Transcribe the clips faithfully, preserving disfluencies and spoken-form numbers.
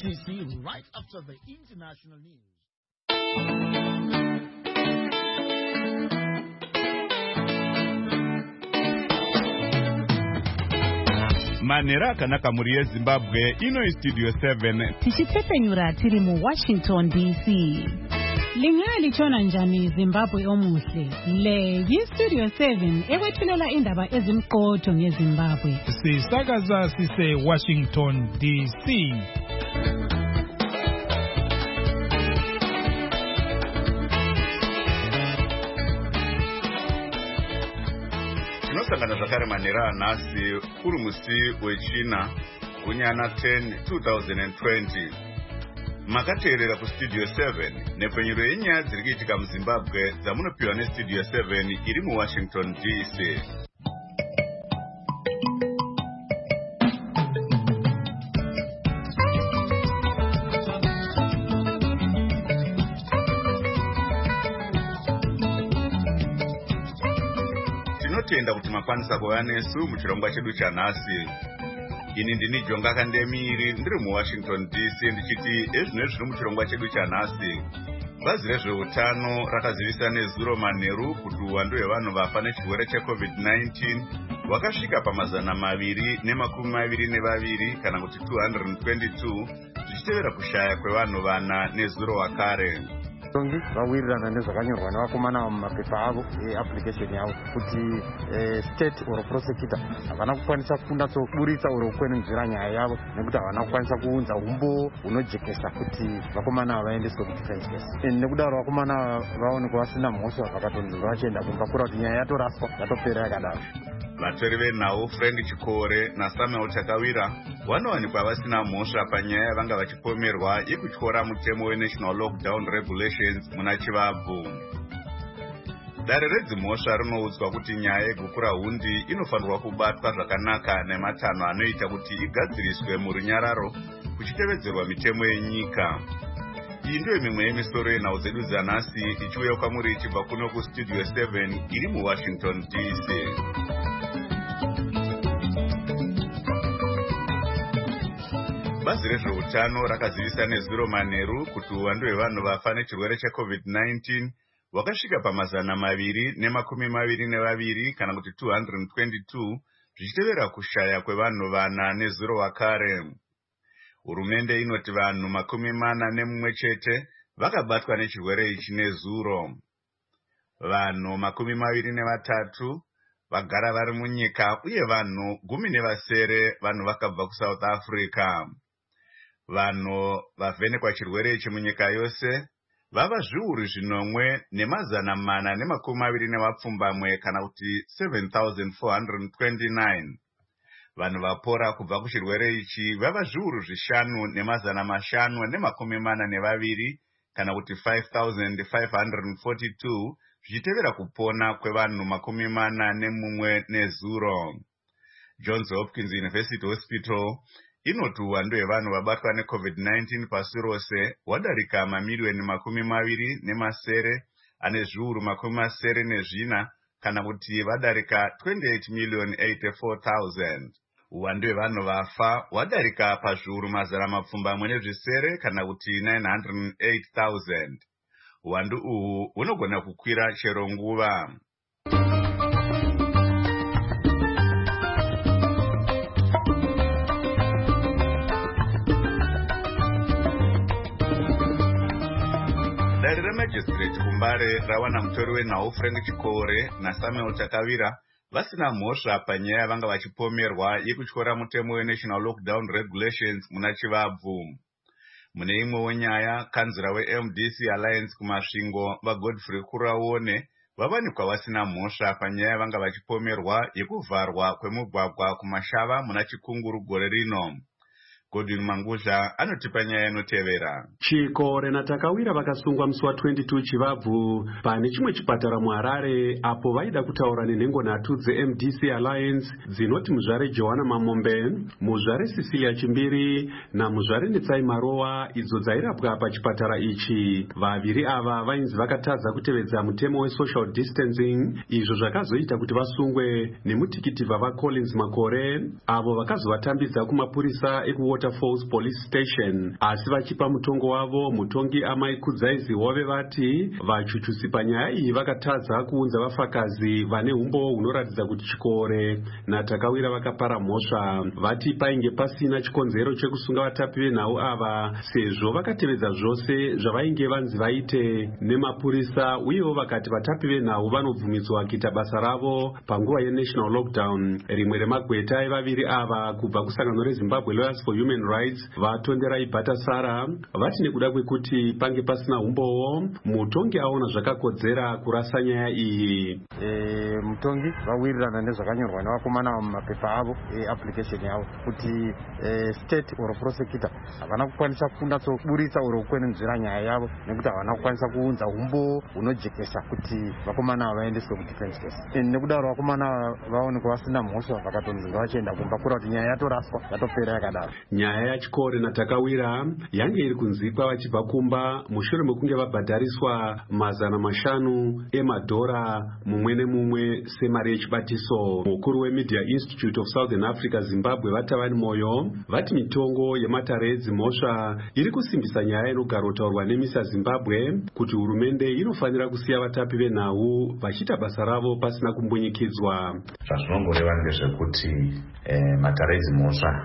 T C right after the international news. Manera kanaka muri Zimbabwe ino studio seven tichitepenyura tiri mu Washington D C. Lingali chona njani Zimbabwe omuhle. Le yi studio seven ewethulela indaba ezimqotho ngeZimbabwe. Sisakaza sise Washington D C. Tinosangana zvakare manera nasi uri musi wechina kunyana ten twenty twenty. Makateerera ku studio seven nepfenyuro yenyaya dziri kuitika muZimbabwe dzamunopiwa nestudio seven iri mu Washington D C. Tinotenda kuti makwanisa kuva nesu muchirongwa chedu chanhasi. Ini ndini Jonga Kandemiri ndiri mu Washington D C ndichiti ezvino zviri muchirongwa chedu chanhasi. Bazi rezveutano rakazivisa nezuro manheru kuti uwandu hwevanhu vafa nechirwere checovid nineteen wakasvika pamazana maviri nemakumi maviri nevaviri kana kuti two hundred twenty-two zvichitevera kushaya kwevanhu vana nezuro wakare. Tongi vawirirana nezvakanyorwa nevakomana mumapepa avo eapplication yavo kuti state or prosecutor havana kukwanisa kunyatsoburitsa uro kukwenenzvera nyaya yavo nekuti havana kukwanisa kuunza umbo hunojekesa kuti vakomana ava vaendeswe kudefense case. Nekudaro vakomana vaonekwa vasina mhosva vakatonzi vachienda kumba kura kuti nyaya yatoraswa yatopera yakadaro. Vatori venhau Friend Chikore naSamuel Takawira vanowanikwa vasina mhosva panyaya yavanga vachipomerwa yekutyora mutemo weNational Lockdown Regulations muna Chivabvu. Dare redzimhosva rinoudzwa kuti nyaya yegukura hundi inofanirwa kubatwa zvakanaka nematanho anoita kuti igadziriswe murunyararo kuchitevedzerwa mitemo yenyika. Iyi ndiyo mimwe yemisoro yenhau dzedu dzanhasi ichiuya kwamuri ichibva kuno kustudio seven iri mu Washington D C. Bazi rezveutano rakazivisa nezuro manheru kuti uwandu hwevanhu vafa nechirwere checovid nineteen wakasvika pamazana maviri nemakumi maviri nevaviri kana kuti two hundred twenty-two zvichitevera kushaya kwevanhu vana nezuro wakare. Hurumende inoti vanhu makumi mana nemumwe chete vakabatwa nechirwere ichi nezuro. Vanhu makumi maviri nevatatu vagara vari munyika uye vanhu gumi nevasere vanhu vakabva kuSouth Africa. Vanhu vavhenekwa chirwere ichi munyika yose vava zviuru zvinomwe nemazana mana nemakumi maviri nevapfumbamwe kana kuti seven thousand four hundred twenty-nine. Vanhu vapora kubva kuchirwere ichi vava zviuru zvishanu nemazana mashanu nemakumi mana nevaviri kana kuti five thousand five hundred forty-two zvichitevera kupona kwevanhu makumi mana nemumwe nezuro. Johns Hopkins University Hospital inoti uwandu hwevanhu vabatwa necovid nineteen pasi rose wadarika mamiliyoni makumi maviri nemasere ane zviuru makumi masere nezvina kana kuti vadarika twenty-eight million eighty-four thousand. Uwandu hwevanhu vafa wadarika pazviuru mazana mapfumbamwe nezvisere kana kuti nine hundred eight thousand. Uwandu uhu hunogona kukwira chero nguva. Dare remajistrate kuMbare rawana mutori wenhau Friend Chikore naSamuel Takawira vasina mhosva panyaya vanga vachipomerwa yekutyora mutemo weNational Lockdown Regulations muna Chivabvu. Mune imwewo nyaya, kanzira weM D C Alliance kumasvingo vaGodfrey Kuraone vavanikwa vasina mhosva panyaya vanga vachipomerwa yekuvharwa kwemugwagwa kumashava muna Chikunguru gore rino. Godwin Manguzha anotipa nyaya inotevera. Chikore naTakawira vakasungwa musi wa twenty-two Chivabvu pane chimwe chipatara muHarare apo vaida kutaura nenhengo nhatu dzeM D C Alliance dzinoti muzvare Johanna Mamombe, muzvare Cecilia Chimbiri namuzvare Netsai Marowa idzo dzairapwa pachipatara ichi. Vaviri ava vainzi vakatadza kutevedza mutemo wesocial distancing, izvo zvakazoita kuti vasungwe nemutikiti vava Collins Makore avo vakazovatambidza kumapurisa ekuWaterford Waterfalls Police Station. Asi vachipa mutongo wavo, mutongi Amai Kudzaizi wave vati vachuchusi panyaya iyi vakatadza kuunza vafakazi vane umbo hunoratidza kuti chikore naTakawira vakapara mhosva. Vati painge pasina chikonzero chekusunga vatapi venhau ava sezvo vakatevedza zvose zvavainge vanzi vaite nemapurisa, uyewo vakati vatapi venhau vanobvumidzwa kuita basa ravo panguva yenational lockdown. Rimwe remagweta evaviri ava kubva kusangano reZimbabwe Lawyers for Human Rights vatonderai Bhatasara vati nekuda kwekuti pange pasina umbowo mutongi aona zvakakodzera kurasa nyaya iyi. E, mutongi vawirirana nezvakanyorwa nevakomana mumapepa avo eapplication yavo kuti e, state or prosecutor havana kukwanisa kunyatsoburitsa uro kukwenenzvera nyaya yavo nekuti havana kukwanisa kuunza umbo hunojekesa kuti vakomana ava vaendeswe kudefense case. E, nekudaro vakomana vaonekwa vasina mhosva vakatonzi ngavachienda kumba kura kuti nyaya yatoraswa yatopera yakadaro. Nyaya yachikore naTakawira yange iri kunzikwa vachibva kumba mushure mekunge vabhadhariswa mazana mashanu emadhora mumwe nemumwe semari yechibatiso. Mukuru weMedia Institute of Southern Africa Zimbabwe Vatavani Moyo vati mitongo yematare edzimhosva iri kusimbisa nyaya inogara kutaurwa nemisa Zimbabwe kuti hurumende inofanira kusiya vatapi venhau vachiita basa ravo pasina kumbunyikidzwa. Zvazvinongoreva ndezvekuti eh, matare edzimhosva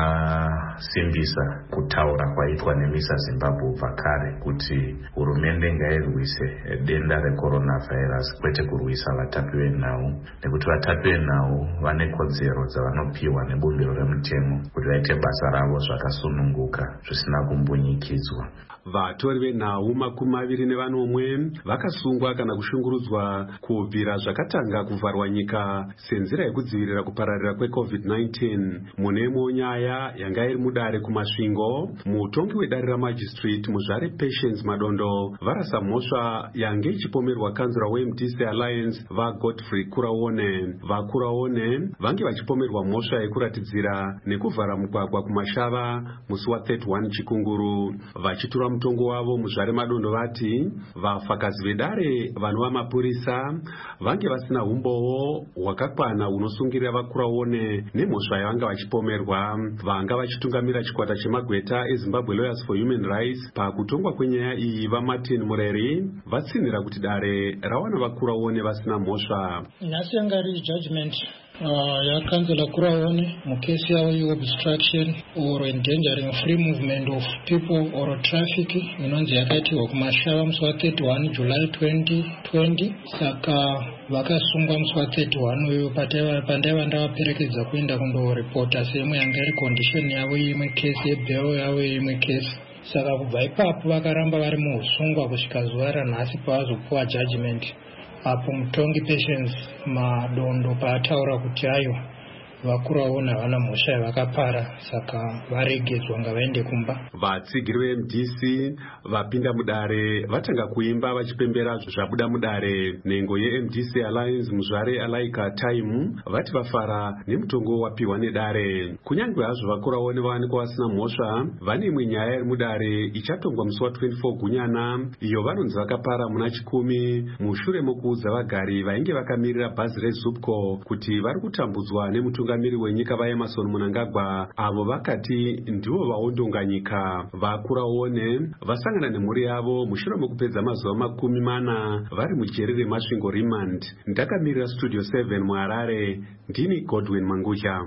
asimbisa kutaura kwaitwa nemisa Zimbabwe ubva kare kuti hurumende ngairwise denda recoronavirus kwete kurwisa vatapi venhau, nekuti vatapi venhau vane kodzero dzavanopiwa nebumbiro remutemo kuti vaite basa ravo zvakasununguka zvisina kumbunyikidzwa. Vatori venhau makumi maviri nevanomwe vakasungwa kana kushungurudzwa kubvira zvakatanga kuvharwa nyika senzira yekudzivirira kupararira kwecovid nineteen. Munemo nyaya yanga iri mudare kumasvingo, mutongi wedare ramajistrate Muzvare Patience Madondo varasa mhosva yange ichipomerwa kanzura weM D C Alliance vaGodfrey Kuraone. VaKuraone vange vachipomerwa mhosva yekuratidzira nekuvhara mugwagwa kumashava musi wa31 Chikunguru. Vachitura mutongo wavo Muzvare Madondo vati vafakazi vedare vanova mapurisa vange vasina umbowo hwakakwana hunosungirira vaKuraone nemhosva yavanga vachipomerwa. Vanga vachitungamira chikwata chemagweta eZimbabwe Lawyers for Human Rights pakutongwa kwenyaya iyi vaMartin Mureri vatsinira kuti dare rawana vaKuraone vasina mhosva. Nhasi yanga iri judgment Uh, yakanzela Kuraone mukesi yavo yeobstruction or endangering free movement of people or traffic inonzi yakaitirwa kumashava musi wa31 July twenty twenty. Saka vakasungwa musi wa31 uyo pandaiva ndavaperekedza kuenda kundoripota seimwe yanga iri condition yavo yeimwe kesi yebhero yavo yeimwe kesi. Saka kubva ipapo vakaramba vari muusungwa kusvika zuva ranhasi pavazopuwa judgment. Apo mutongi Patience Madondo paataura kuti ayo vaKuraone havana mhosva yavakapara saka varegedzwa ngavaende kumba. Vatsigiri veM D C vapinda mudare vatanga kuimba vachipembera zvabuda mudare. Nhengo yeM D C Alliance Muzvare Alaika Time vati vafara nemutongo wapiwa nedare. Kunyange hazvo vaKuraone vawanikwa vasina mhosva, vane imwe nyaya iri mudare ichatongwa musi wa24 Gunyana iyo vanonzi vakapara muna chikumi mushure mokuudza vagari vainge vakamirira bhazi reZupco kuti vari kutambudzwa nemutungamiri wenyika vaEmerson Mnangagwa avo vakati ndivo vaondonga nyika. VaKuraone vasangana nemhuri yavo mushure mokupedza mazuva makumi mana vari mujeri remasvingo remand. Ndakamirira Studio seven muHarare, ndini Godwin Mangusha.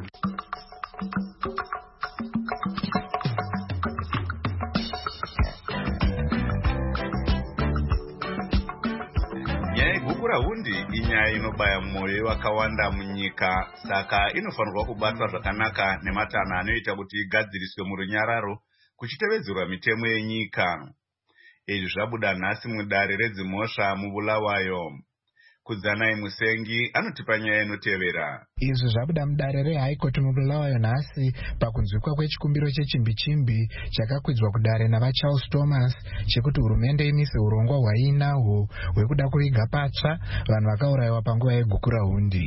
Hundi inyaya inobaya mwoyo wakawanda munyika, saka inofanirwa kubatwa zvakanaka nematana anoita kuti igadziriswe murunyararo kuchitevedzerwa mitemo yenyika. Izvi zvabuda nhasi mudare redzimhosva muBulawayo. Kudzanai Musengi anotipa nyaya inotevera. Izvi zvabuda mudare reHigh Court muBulawayo nhasi pakunzwikwa kwechikumbiro chechimbi-chimbi chakakwidzwa kudare navaCharles Thomas chekuti hurumende imise urongwa hwainahwo hwekuda kuviga patsva vanhu vakaurayiwa panguva yeGukurahundi.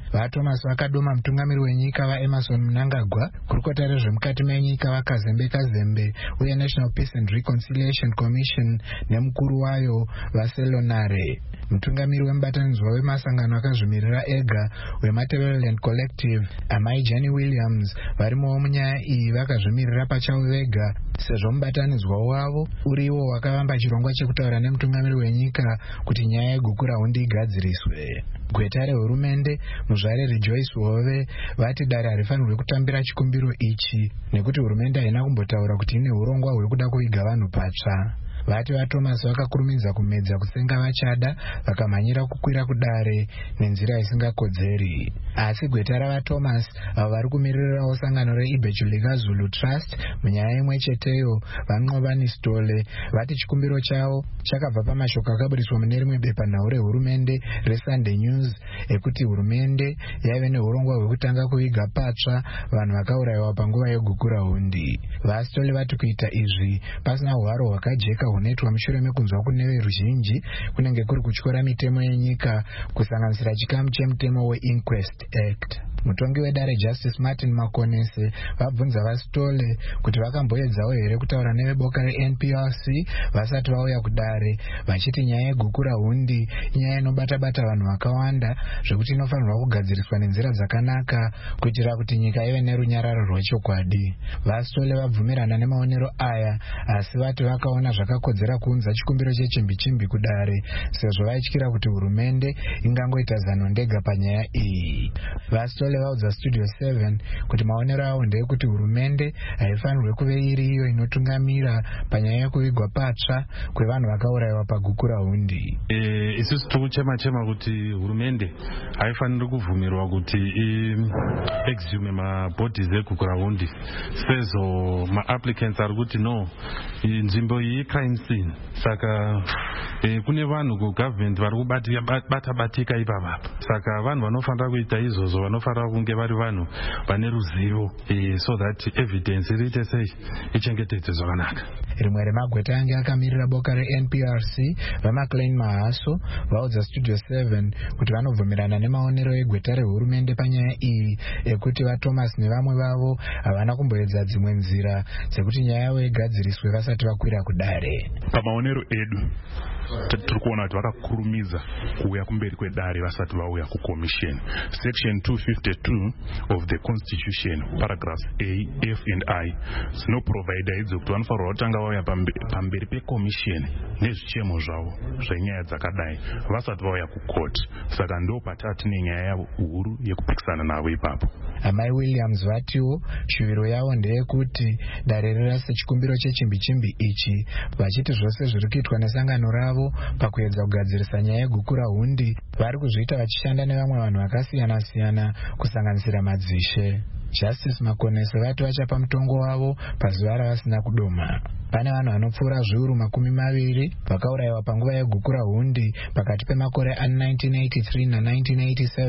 vaThomas vakadoma mutungamiri wenyika vaEmerson Mnangagwa, kurukota rezvemukati menyika vaKazembe Kazembe uye National Peace and Reconciliation Commission nemukuru wayo vaSelonare. Mutungamiri wemubatanidzwa wemasangano akazvimirira ega weMatabeleland Collective, amai Jenny Williams, varimowo munyaya iyi vakazvimirira pachavo vega sezvo mubatanidzwa wavo uriwo wakavamba chirongwa chekutaura nemutungamiri wenyika kuti nyaya yeguku rahundi igadziriswe. Gweta rehurumende muzvare Rejoice Hove vati dare harifanirwe kutambira chikumbiro ichi nekuti hurumende haina kumbotaura kuti ine urongwa hwekuda kuviga vanhu patsva. Vati vaThomas vakakurumidza kumedza kusenga vachada vakamhanyira kukwira kudare nenzira isingakodzeri. Asi gweta ravaThomas avo vari kumiririrawo sangano reIbhechulika Zulu Trust munyaya imwe cheteyo vaNqobani Stole vati chikumbiro chavo chakabva pamashoko akaburiswa mune rimwe bepanhau rehurumende reSunday News ekuti hurumende yaive neurongwa hwekutanga kuviga patsva vanhu vakaurayiwa panguva yeguku rahundi. VaStole vati kuita izvi pasina hwaro hwakajeka hunoitwa mushure mekunzwa kune veruzhinji kunenge kuri kutyora mitemo yenyika kusanganisira chikamu chemutemo weInquest Act. Mutongi wedare Justice Martin Makonese vabvunza vaStole kuti vakamboedzawo here kutaura neveboka reN P R C vasati vauya kudare, vachiti nyaya yeguku rahundi inyaya inobata-bata vanhu vakawanda zvekuti inofanirwa kugadziriswa nenzira dzakanaka kuitira kuti nyika ive nerunyararo rwechokwadi. VaStole vabvumirana nemaonero aya asi vati vakaona zvakakodzera kuunza chikumbiro chechimbi-chimbi kudare sezvo vaityira kuti hurumende ingangoita zano ndega panyaya iyi. VaStole vaudza Studio seven kuti maonero avo ndeyekuti hurumende haifanirwe kuve iri iyo inotungamira panyaya yekuvigwa patsva kwevanhu vakaurayiwa paguku rahundi. Eh, isusu tikuchema-chema kuti hurumende haifaniri kubvumirwa kuti i-exhume mabodies eguku rahundi sezvo ma-applicants ari kuti no, nzvimbo iyi crime scene. Saka eh, kune vanhu kugovernment vari kubata-batika ipapapa. Saka vanhu vanofanira kuita izvozvo vanofanira kunge vari vanhu vane ruzivo eh, so that evidence iriite sei ichengetedze zvakanaka. Rimwe remagweta ange akamirira boka reN P R C vaMcLean Mahaso vaudza Studio seven kuti vanobvumirana nemaonero egweta rehurumende panyaya iyi ekuti vaThomas nevamwe vavo havana kumboedza dzimwe nzira dzekuti nyaya yavo igadziriswe vasati vakwira kudare. Pamaonero edu tiri kuona kuti vakakurumidza kuuya kumberi kwedare vasati vauya kucommission. Section two fifty-two of the Constitution paragraphs A, F and I zvinoprovida idzo kuti vanofanirwa kutanga vauya pamberi pecommission nezvichemo zvavo zvenyaya dzakadai vasati vauya kucourt. Saka ndo patati nenyaya yavo huru yekupikisana navo ipapo. Amai Williams vatiwo shuviro yavo ndeyekuti dare rirase chikumbiro chechimbi-chimbi ichi, vachiti zvose zviri kuitwa nesangano ravo pakuedza kugadzirisa nyaya yeguku rahundi vari kuzviita vachishanda nevamwe vanhu vakasiyana-siyana kusanganisira madzishe. Justice Makonese vati vachapa mutongo wavo pazuva ravasina kudoma. Pane vanhu vanopfuura zviuru makumi maviri vakaurayiwa panguva yeguku rahundi pakati pemakore a1983 na1987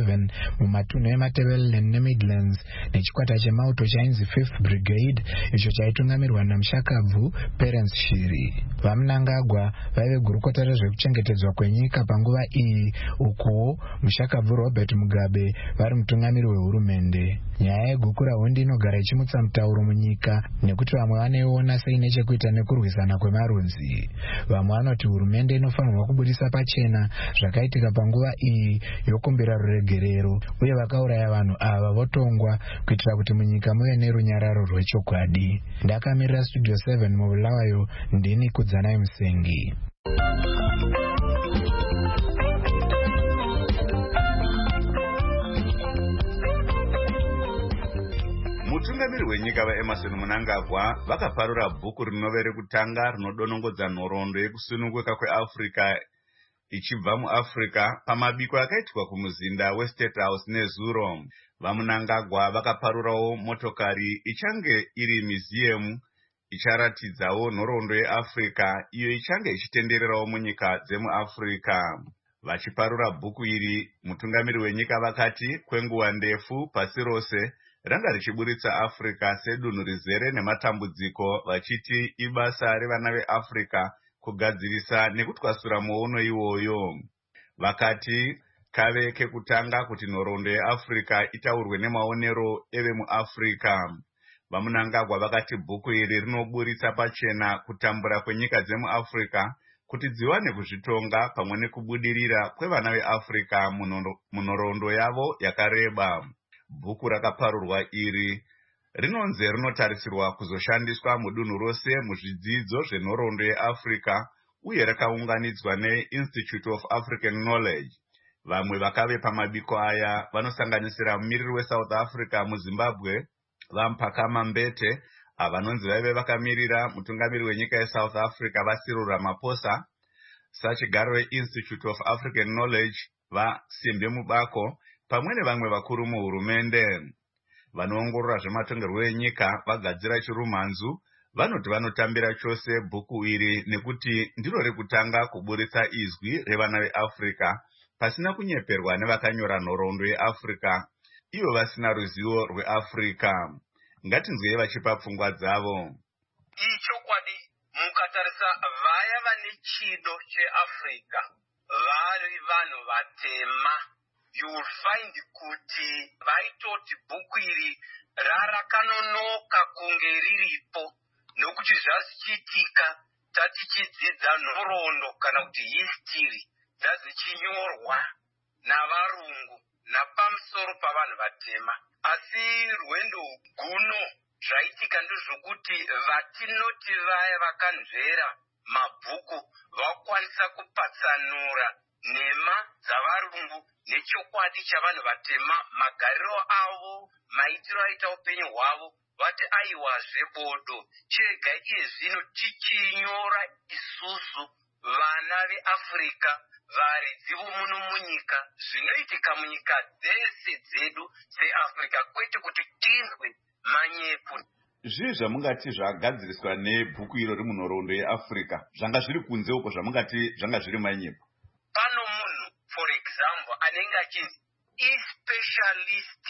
mumatunhu eMatabeleland neMidlands nechikwata chemauto chainzi Fifth Brigade icho chaitungamirwa naMushakabvu Perence Shiri. VaMnangagwa vaive gurukota rezvekuchengetedzwa kwenyika panguva iyi, ukuwo Mushakabvu Robert Mugabe vari mutungamiri wehurumende. Nyaya yeguku rahundi inogara ichimutsa mutauro munyika nekuti vamwe vaneiona seine chekuita nekurwisana kwemarudzi. Vamwe vanoti hurumende inofanirwa kubudisa pachena zvakaitika panguva iyi yokumbira ruregerero uye vakauraya vanhu ava votongwa kuitira kuti munyika muve nerunyararo rwechokwadi. Ndakamirira Studio seven mubulawayo, ndini Kudzanai Musengi. Mutungamiri wenyika vaEmerson Mnangagwa vakaparura bhuku rinove rekutanga rinodonongodza nhoroondo yekusununguka kweAfrica ichibva muAfrica pamabiko akaitwa kumuzinda weState House neZuro. VaMnangagwa vakaparurawo motokari ichange iri museum icharatidzawo nhoroondo yeAfrica iyo ichange ichitendererawo munyika dzemuAfrica. Vachiparura bhuku iri, mutungamiri wenyika vakati kwenguva ndefu pasi rose ranga richiburitsa Africa sedunhu rizere nematambudziko, vachiti ibasa revana veAfrica kugadzirisa nekutwasura muono iwoyo. Vakati kave kekutanga kuti nhoroondo yeAfrica itaurwe nemaonero evemuAfrica. Vamunangagwa vakati bhuku iri rinoburitsa pachena kutambura kwenyika dzemuAfrica kuti dziwane kuzvitonga pamwe nekubudirira kwevana veAfrica munhoroondo yavo yakareba. Bhuku rakaparurwa iri rinonzi rinotarisirwa kuzoshandiswa mudunhu rose muzvidzidzo zvenhoroondo yeAfrica uye rakaunganidzwa neInstitute of African Knowledge. Vamwe vakave pamabiko aya vanosanganisira mumiriri weSouth Africa muZimbabwe vaMphakama Mbete, avanonzi vaive vakamirira mutungamiri wenyika yeSouth Africa vaCyril Ramaphosa, sachigaro weInstitute of African Knowledge vaSimbe Mubako, pamwe nevamwe vakuru muhurumende. Vanoongorora zvematongerwo enyika vagadzira chirumhanzu vanoti vanotambira chose bhuku iri nekuti ndiro rekutanga kuburitsa izwi revana veAfrica pasina kunyeperwa nevakanyora nhoroondo yeAfrica ivo vasina ruzivo rweAfrica. Ngatinzwei vachipa pfungwa dzavo. Ichokwadi mukatarisa vaya vane chido cheAfrica vari vanhu vatema, you will find kuti vaitoti bhuku iri rarakanonoka kunge riripo nokuti zvazichiitika tatichidzidza nhoroondo kana kuti history dzazichinyorwa navarungu napamusoro pavanhu vatema. Asi rwendo guno zvaitika ndezvokuti vatinoti vaya vakanzvera mabhuku vakwanisa kupatsanura nhema dzavarungu nechokwadi chavanhu vatema, magariro avo, maitiro aita upenyu hwavo, vati aiwa zvebodo chega iye zvino tichinyora isusu vana veAfrica varidzi vomuno munyika zvinoitika munyika dzese dzedu seAfrica, kwete kuti tinzwe manyepo. Zvii zvamungati zvagadziriswa nebhuku iro rimunhoroondo yeAfrica zvanga zviri kunze uko zvamungati zvanga zviri manyepo? Pano munhu for example anenge achinzi ispecialist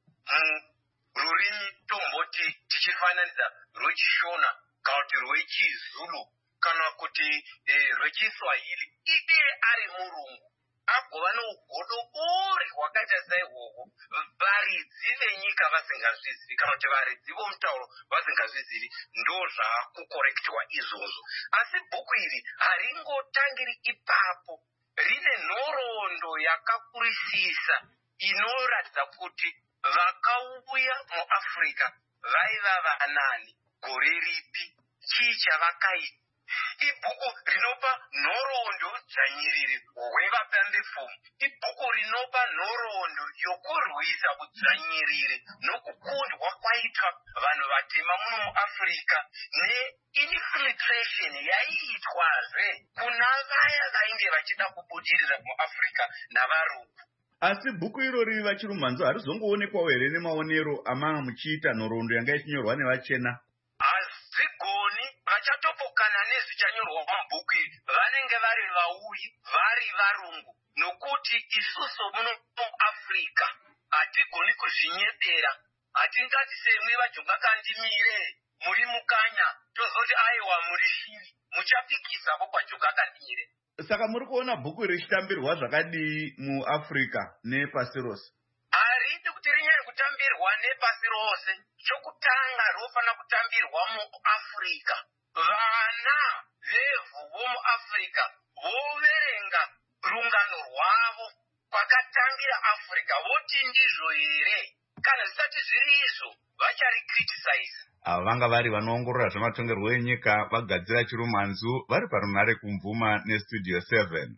mururimi tomboti tichifananidza rwechishona kana kuti rwechizulu kana kuti eh, rwechiswahili, iye ari murungu agova nougodobori hwakaita saihwohwo varidzi venyika vasingazvizivi kana kuti varidzi vomutauro vasingazvizivi, ndo zvaakukorektwa izvozvo. Asi bhuku iri haringotangiri ipapo, rine nhoroondo yakakurisisa inoratidza kuti vakauya muAfrica vaiva vanani, gore ripi, chii chavakaita. Ibhuku rinopa nhoroondo dzvanyiriri hwevapambepfumo, ibhuku rinopa nhoroondo yokurwisa udzvanyiriri nokukundwa kwaitwa vanhu vatema muno muAfrica neinfiltration yaiitwazve kuna vaya vainge vachida kubudirira muAfrica navarungu. Asi bhuku irori vachirumhanzo harizongoonekwawo here nemaonero amanga muchiita nhoroondo yanga ichinyorwa nevachena? Hazvigoni, vachatopokana nezvichanyorwa mubhuku iri vanenge vari vauyi, vari varungu, nokuti isusu muno muAfrica hatigoni kuzvinyepera. Hatingati semwe vajonga kandimire muri mukanya tozoti aiwa muri shiri, muchapikisa vo kwajonga kandimire. Saka muri kuona bhuku richitambirwa zvakadii muAfrica nepasi rose? Haridi kuti rinyari kutambirwa nepasi rose. Chokutanga rinofana kutambirwa muAfrica. Vana vevhu vomuAfrica voverenga rungano rwavo kwakatangira Africa voti ndizvo here? Kana zvisati zviri izvo vacharicriticise. Ava vanga vari vanoongorora zvematongerwo enyika vagadzira chirumhanzu vari parunhare kumvuma nestudio seven.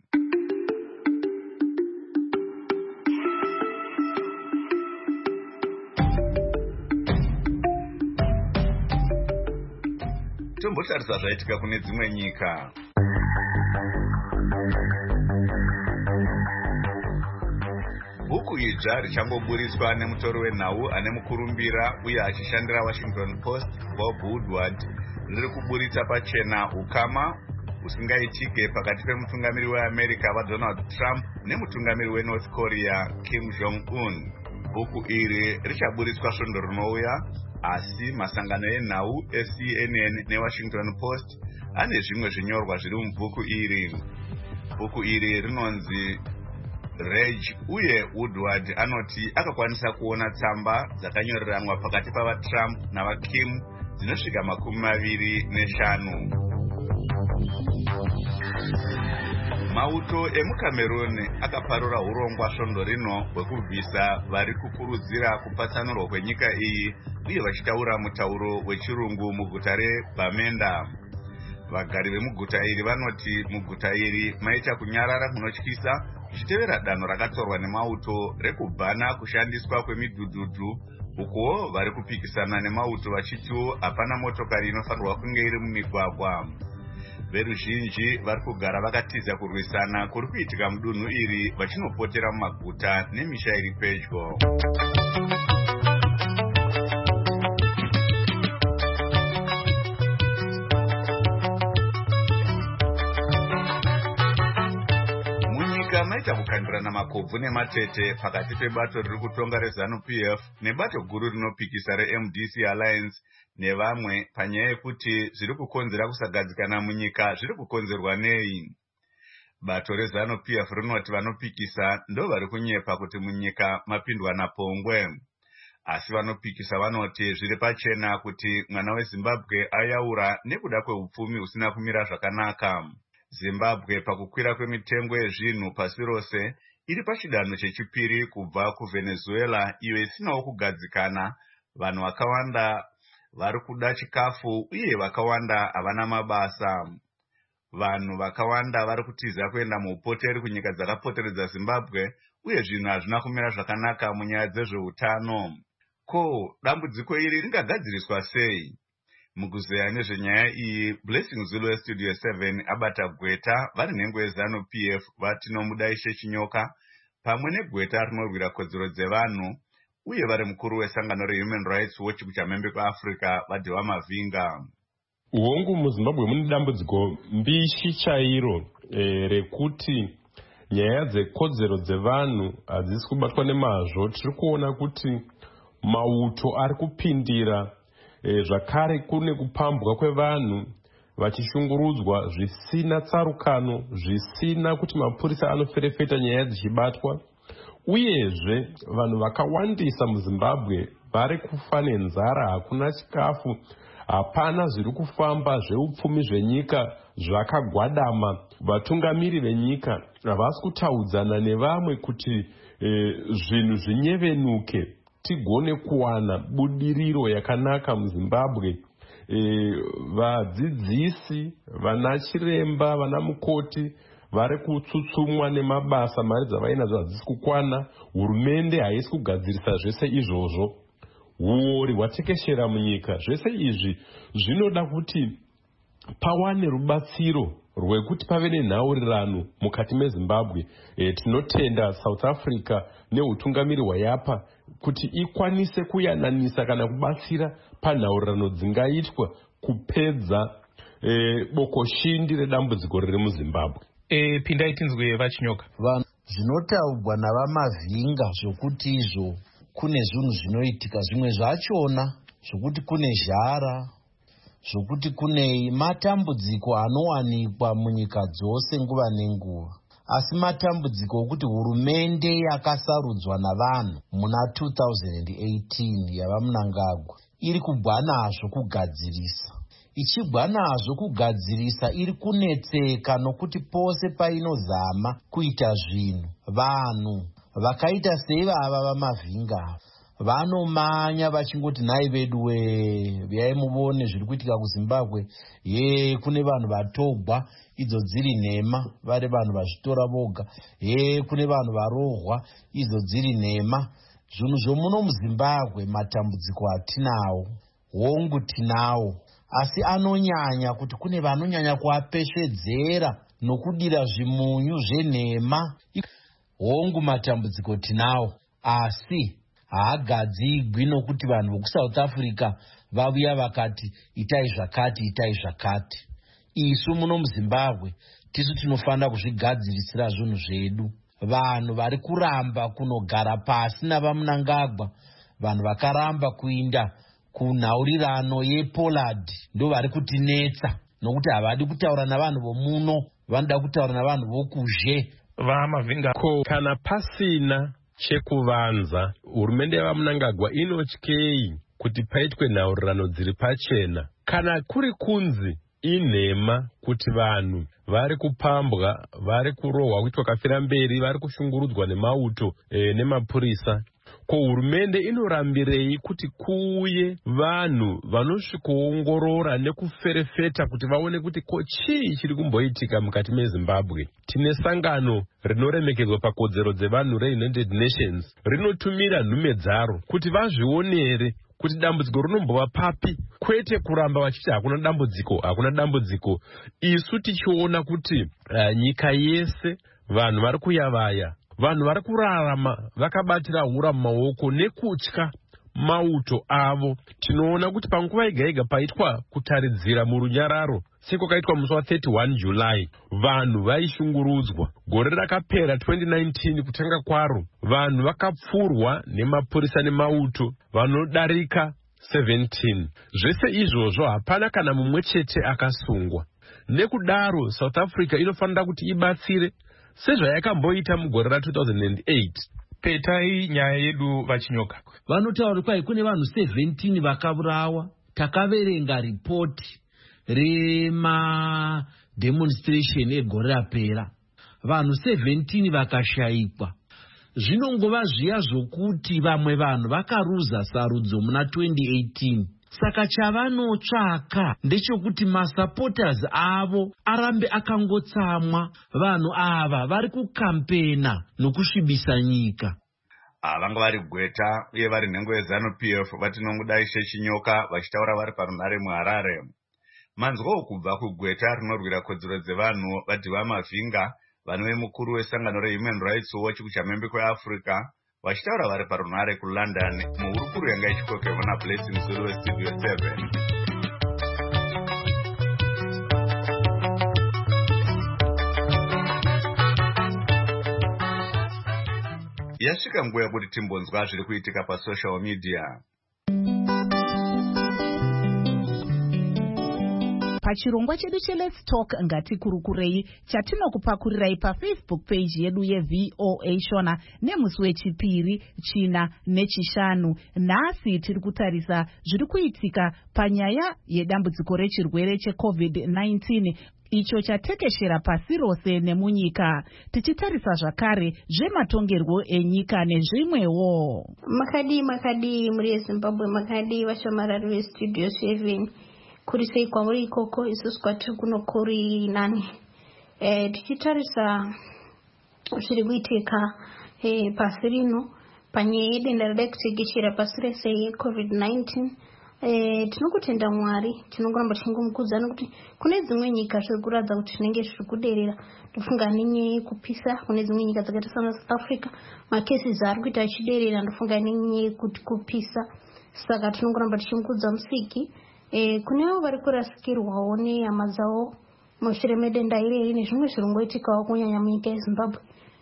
Tombotarisa zvaitika kune dzimwe nyika. Bhuku idzva richangoburiswa nemutori wenhau ane mukurumbira uye achishandira Washington Post, Bob Woodward, riri kuburitsa pachena ukama usingaitike pakati pemutungamiri weAmerica vaDonald Trump nemutungamiri weNorth Korea Kim Jong-un. Bhuku iri richaburiswa svondo rinouya, asi masangano enhau eC N N neWashington Post ane zvimwe zvinyorwa zviri mubhuku iri. Bhuku iri rinonzi Reg uye Woodward anoti akakwanisa kuona tsamba dzakanyoreranwa pakati pavaTrump navaKim dzinosvika makumi maviri neshanu. Mauto emuCameroon akaparura urongwa svondo rino hwekubvisa vari kukurudzira kupatsanurwa kwenyika iyi uye vachitaura mutauro wechirungu muguta reBamenda. Vagari vemuguta iri vanoti muguta iri maita kunyarara kunotyisa zvichitevera danho rakatorwa nemauto rekubhana kushandiswa kwemidhudhudhu, uko vari kupikisana nemauto vachitiwo hapana motokari inofanirwa kunge iri mumigwagwa. Veruzhinji vari kugara vakatiza kurwisana kuri kuitika mudunhu iri vachinopotera mumaguta nemisha iri pedyo. Munyika maita kukandirana makobvu nematete pakati pebato riri kutonga reZANU P F nebato guru rinopikisa reM D C Alliance nevamwe panyaya yekuti zviri kukonzera kusagadzikana munyika zviri kukonzerwa nei. Bato reZANU P F rinoti vanopikisa ndo vari kunyepa kuti munyika mapindwa napongwe, asi vanopikisa vanoti zviri pachena kuti mwana weZimbabwe ayaura nekuda kweupfumi husina kumira zvakanaka. Zimbabwe pakukwira kwemitengo yezvinhu pasi rose iri pachidanho chechipiri kubva kuVenezuela iyo isinawo kugadzikana. Vanhu vakawanda vari kuda chikafu uye vakawanda havana mabasa. Vanhu vakawanda vari kutiza kuenda muupoteri kunyika dzakapoteredza Zimbabwe uye zvinhu hazvina kumira zvakanaka munyaya dzezveutano. Ko, dambudziko iri ringagadziriswa sei? Mukuzeya nezvenyaya iyi, Blessing Zulu weStudio seven abata gweta vari nhengo yeZANU P F vati Nomudaishe Chinyoka pamwe negweta rinorwira kodzero dzevanhu uye vari mukuru wesangano reHuman Rights Watch kuchamhembe kwaAfrica vaDhewa Mavhinga. Hongu muZimbabwe mune dambudziko mbishi chairo e, rekuti nyaya dzekodzero dzevanhu hadzisi kubatwa nemazvo. Tiri kuona kuti mauto ari kupindira e, zvakare kune kupambwa kwevanhu vachishungurudzwa zvisina tsarukano, zvisina kuti mapurisa anoferefeta nyaya dzichibatwa. Uyezve vanhu vakawandisa muZimbabwe vari kufa nenzara, hakuna chikafu, hapana zviri kufamba zveupfumi zvenyika zvakagwadama. Vatungamiri venyika havasi kutaudzana nevamwe kuti e, zvinhu zvinyevenuke tigone kuwana budiriro yakanaka muZimbabwe. E, vadzidzisi, vana chiremba, vana mukoti vari kutsutsumwa nemabasa, mari dzavainadzo hadzisi kukwana. Hurumende haisi kugadzirisa zvese izvozvo. Huori hwatekeshera munyika. Zvese izvi zvinoda kuti pawane rubatsiro rwekuti pave nenhaurirano mukati meZimbabwe. E, tinotenda South Africa neutungamiri hwayapa kuti ikwanise kuyananisa kana kubatsira panhaurirano dzingaitwa kupedza e, bokoshindi redambudziko riri muZimbabwe. E, pindai tinzwe vaChinyoka. Vanhu zvinotaurwa navamavhinga zvokuti izvo kune zvinhu zvinoitika, zvimwe zvachona zvokuti kune zhara, zvokuti kune matambudziko anowanikwa munyika dzose nguva nenguva, asi matambudziko okuti hurumende yakasarudzwa navanhu muna two thousand eighteen yavaMnangagwa iri kubva nazvo kugadzirisa. Ichibva nazvo kugadzirisa iri kunetseka nokuti pose painozama kuita zvinhu, vanhu vakaita seivava vamavhinga vanomanya vachingoti nhai vedu we vyai muvone zviri kuitika kuZimbabwe. Ye kune vanhu vatogwa idzo dziri nhema vari vanhu vazvitora voga. Ye kune vanhu varohwa idzo dziri nhema. Zvinhu zvomuno muZimbabwe matambudziko atinawo, hongu tinawo, asi anonyanya kuti kune vanonyanya kuapeshedzera nokudira zvimunyu zvenhema. Hongu matambudziko tinawo, asi haagadzigwi nokuti vanhu vokuSouth Africa vavuya vakati itai zvakati itai zvakati. Isu muno muZimbabwe tisu tinofanira kuzvigadzirisira zvinhu zvedu. Vanhu vari kuramba kunogara pasi navaMnangagwa, vanhu vakaramba kuinda kunhaurirano yePollard ndo vari kutinetsa nokuti havadi kutaura navanhu vomuno, vanoda kutaura navanhu vokuzhe. vamavhinga ko kana pasina chekuvanza hurumende yavamunangagwa inotyei kuti paitwe nhaurirano dziri pachena kana kuri kunzi inhema kuti vanhu vari kupambwa vari kurohwa kuti vakafira mberi vari kushungurudzwa nemauto e, nemapurisa ko hurumende inorambirei kuti kuuye vanhu vanosvikoongorora nekuferefeta kuti vaone kuti ko chii chiri kumboitika mukati mezimbabwe. Tine sangano rinoremekedzwa pakodzero dzevanhu reUnited Nations rinotumira nhume dzaro kuti vazvionere kuti dambudziko rinombova papi, kwete kuramba vachiti hakuna dambudziko hakuna dambudziko. Isu tichiona kuti uh, nyika yese vanhu vari kuyavaya, vanhu vari kurarama vakabatira hura mumaoko nekutya mauto avo. Tinoona kuti panguva yega yega paitwa kutaridzira murunyararo sekwakaitwa musi wa31 July vanhu vaishungurudzwa. Gore rakapera twenty nineteen kutanga kwaro vanhu vakapfurwa nemapurisa nemauto vanodarika seventeen. Zvese izvozvo hapana kana mumwe chete akasungwa. Nekudaro South Africa inofanira kuti ibatsire sezvayakamboita mugore ra two thousand eight. Petai nyaya yedu vachinyoka. Vanotaura kwai kune vanhu seventeen vakaburawa. Takaverenga ripoti rema demonstration egore rapera. Vanhu seventeen vakashayikwa. Zvinongova zviya zvokuti vamwe vanhu vakaruza sarudzo muna twenty eighteen. Saka chavanotsvaka ndechekuti masupporters avo arambe akangotsamwa. Vanhu ava vari kukampena nokusvibisa nyika. Vanga vari Gweta uye vari nhengo yeZanu P F vatinongodaishe Chinyoka vachitaura vari parunhare muHarare. Manzwawo kubva kuGweta rinorwira kodzero dzevanhu vadhiva mavhinga vanove mukuru wesangano reHuman Rights Watch kuchamhembe kweAfrica vachitaura vari parunhare kuLondon muhurukuru yanga ichikokerwa naBlessing Zulu weStudio seven. Yasvika nguva yekuti timbonzwa zviri kuitika pasocial media. Pachirongwa chedu cheLet's Talk ngatikurukurei chatinokupakurirai paFacebook page yedu yeV O A Shona nemusi wechipiri, china nechishanu. Nhasi tiri kutarisa zviri kuitika panyaya yedambudziko rechirwere cheCovid nineteen icho chatekeshera pasi rose nemunyika. Tichitarisa zvakare zvematongerwo enyika nezvimwewo. Makadi makadi muri Zimbabwe, makadi vashamarari veStudio seven. Kuri sei kwamuri ikoko isusu kwatiri kuno kuri nani. Eh, tichitarisa zviri kuitika eh, pasi rino panyaya yedenda rida kutekeshera pasi rese yeCovid nineteen. Eh, tinokutenda Mwari, tinongoramba tichingomukudza nokuti kune dzimwe nyika zviri kuratidza kuti zvinenge zviri kuderera. Ndofunga nenyaya yekupisa kune dzimwe nyika dzakaita sana South Africa makesi ari kuita achiderera, ndofunga nenyaya yekuti kupisa. Saka tinongoramba tichimukudza Musiki. Eh, kune avo vari kurasikirwawo nehama dzavo mushure medenda ireri nezvimwe zviri kungoitikawo kunyanya munyika yeZimbabwe.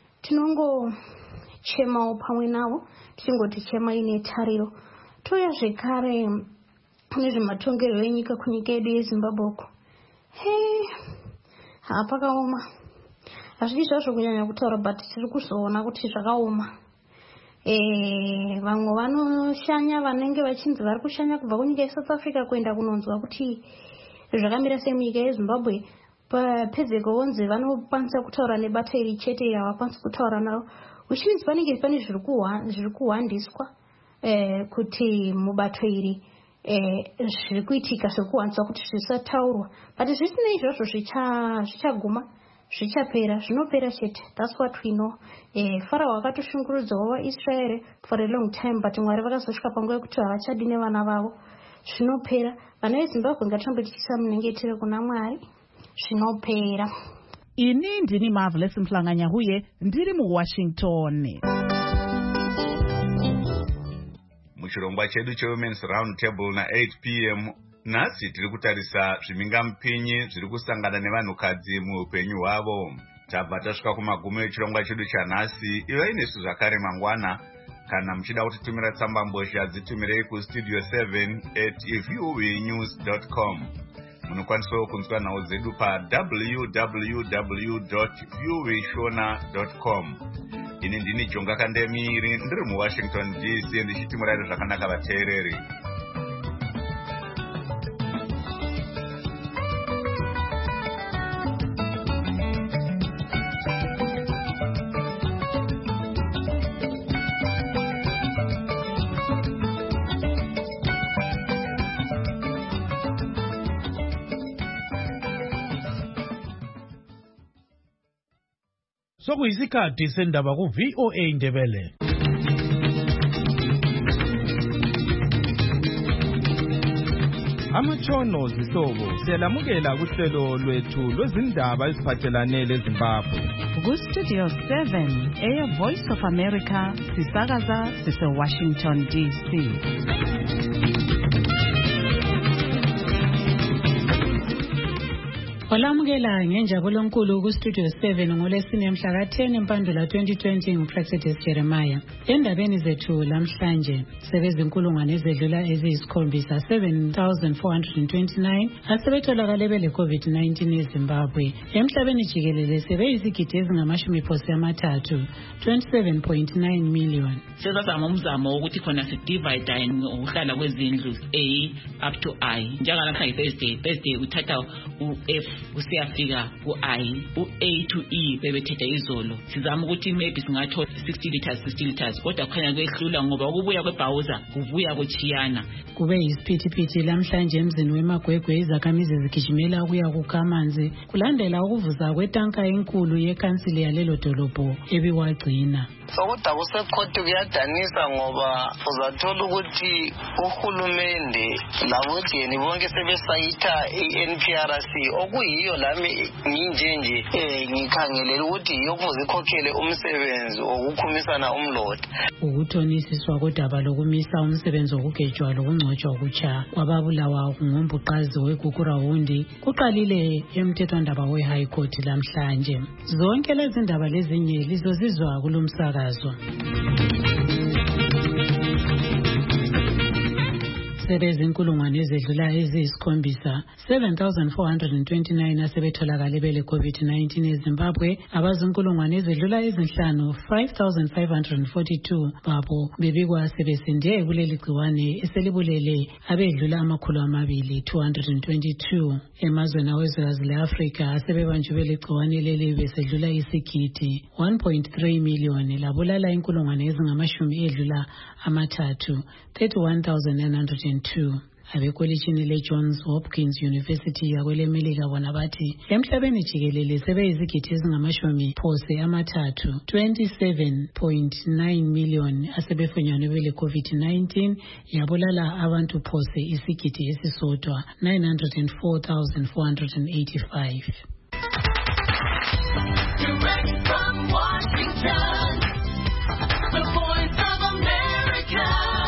Tinongochemawo pamwe navo tichingoti chema ine tariro. Touya zvekare nezvematongerwo enyika kunyika yedu yeZimbabwe uko. He, hapakaoma. Hazvidi zvazvo kunyanya kutaura but tiri kuzoona kuti zvakaoma. Eh, vamwe vanoshanya vanenge vachinzi vari kushanya kubva kunyika yeSouth Africa kuenda kunonzwa kuti zvakamira sei munyika yeZimbabwe. Pedzeko vonzi vanokwanisa kutaura nebato iri chete havakwanisi kutaura naro. Which means panenge pane zviri kuhandiswa eh, kuti mubato iri eh, zviri kuitika zviri kuwaniswa kuti zvisataurwa. But zvisinei izvozvo zvichaguma zvichapera, zvinopera chete. That's what we know. Eh, Farao akatoshungurudzawo vaIsraeri for a long time, but Mwari vakazosvika panguva yekuti havachadi nevana vavo. Zvinopera. Vana veZimbabwe ngatirambe munyengetero kuna Mwari. Zvinopera. Ini ndini Marvelous Mhlanganya huye ndiri muWashington. Muchirongwa chedu cheWomen's Round Table na eight p m nhasi tiri kutarisa zvimingamupinyi zviri kusangana nevanhukadzi muupenyu hwavo. Tabva tasvika kumagumo echirongwa chedu chanhasi. Ivai nesu zvakare mangwana. Kana muchida kutitumira tsamba mbozha dzitumirei kustudio seven at voanews dot com. munokwanisa kunzwa nawo zedu pa w w w dot viewishona dot com. Ini ndini Jonga Kandemiri ndiri muWashington D C ndichiti murare zvakanaka vateereri. Sokuyisikhathi sendaba ku V O A Ndebele. Amatshono zihlobo siyalamukela kuhlelo lwethu lwezindaba eziphathelane leZimbabwe. Ku Studio seven, Air Voice of America, sisakaza sise Washington D C. Olamukela ngenjabulo enkulu ku Studio seven ngolesine mhla ka ten Mpandula twenty twenty nguPrexetus Jeremiah. Endabeni zethu lamhlanje sebezinkulungwane ezedlula eziyisikhombisa seven thousand four hundred twenty-nine asebetholakale bele COVID nineteen eZimbabwe. Emhlabeni jikelele sebeyizigidi ezingamashumi phose amathathu twenty-seven point nine million. Sesazama umzamo ukuthi khona sidivide ngokuhlala kwezindlu A up to I. Njengalapha Thursday, Thursday uthatha u F usiyafika ku I, u A to E bebethetha izolo. Sizama ukuthi maybe singathola sixty liters sixty liters kodwa kukhanya kwehlula ngoba ukubuya kwebhawuza kuvuya kochiyana. Kube yisiphithiphithi lamhlanje emzini weMagwegwe izakhamizi zigijimela ukuya kukha amanzi kulandela ukuvuza kwetanka enkulu yekhansili yalelo dolobho ebiwagcina. Sokuda kusekhoti kuyadanisa ngoba uzathola ukuthi uhulumende labotsheni bonke sebesayitha i-N P R C okuyiyo lami nginjenje eh ngikhangelela ukuthi yokuze ikhokhele umsebenzi wokukhumisana umlotha. Ukuthonisiswa kodaba lokumisa umsebenzi wokugejwa lokungcotshwa kutsha kwababulawa ngumbuqazi weGugurawundi kuqalile emthethwandaba we-High Court lamhlanje. Zonke lezi ndaba lezinye lizozizwa kulomsaka sebezinkulungwane ezedlula eziyisikhombisa seven thousand four hundred twenty-nine asebetholakale bele COVID nineteen eZimbabwe. Abazinkulungwane ezedlula ezinhlanu five thousand five hundred forty-two babo bebikwa sebesinde kuleli gciwane eselibulele abedlula amakhulu amabili two hundred twenty-two. Emazweni awezwekazi le-Afrika asebebanjwe bele gciwane leli besedlula isigidi one point three million labulala inkulungwane ezingamashumi edlula amathathu thirty-one thousand nine hundred two. Abekolitshini le-Johns Hopkins University yakwelemelika bona bathi emhlabeni jikelele sebeyizigidi ezingamashumi phose amathathu twenty-seven point nine million asebefunyanwe bele COVID nineteen yabulala abantu phose isigidi esisodwa nine hundred four thousand four hundred eighty-five. Direct from Washington, the voice of America.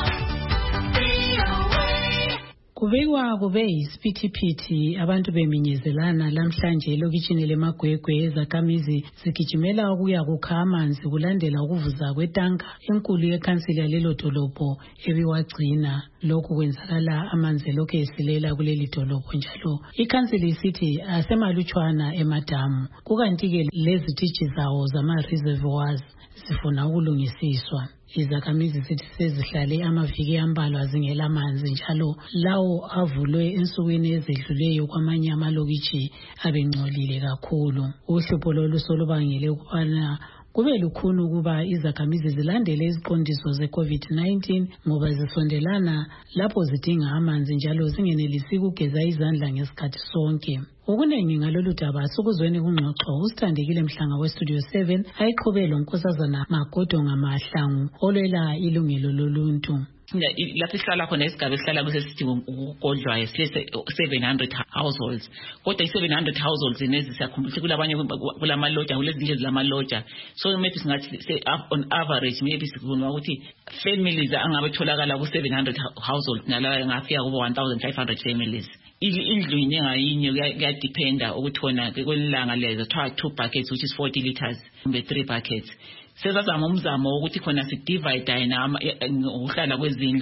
Kubekwa kube yisiphithiphithi abantu beminyezelana lamhlanje elokitshini leMagwegwe ezakhamizi zigijimela ukuya kukha amanzi kulandela ukuvuza kwetanka enkulu yekhansili yalelo dolobho ebiwagcina. Lokhu kwenzakala amanzi lokhu esilela kuleli dolobho njalo ikhansili isithi asemalutshwana emadamu kukanti-ke lezitiji zawo zama-reservoirs zifuna ukulungisiswa. Izakhamizi zithi sezihlale amaviki ambalwa zingela manzi njalo lawo avulwe ensukwini ezedluleyo kwamanye amalokitshi abengcolile kakhulu. Uhlupho lolu solubangele ukubana kube lukhuni ukuba izakhamizi zilandele iziqondiso ze-COVID nineteen ngoba zisondelana lapho zidinga amanzi njalo zingenelisi ukugeza izandla ngesikhathi sonke. Ukuningi ngalolu daba sukuzweni kungxoxo usithandekile Mhlanga we-Studio seven ayiqhubelo Nkosazana Magodo ngamahlangu olwela ilungelo loluntu. Lapho sihlala khona isigaba esihlala kusesidingo ukukodlwayo seven hundred households kodwa i-seven hundred households nezi siyakhumbula kulabanye kulamaloja kulezinye ezilamaloja so maybe singathi on average maybe sikubona ukuthi families angabetholakala ku-seven hundred households nalayo ngafika kubo one thousand five hundred families. Indlu yinye ngayinye kuyadependa ukuthi khona kwelanga lezo two buckets which is forty liters kumbe three buckets. Sesazama umzamo ukuthi khona sidivide ngokuhlala kwezindlu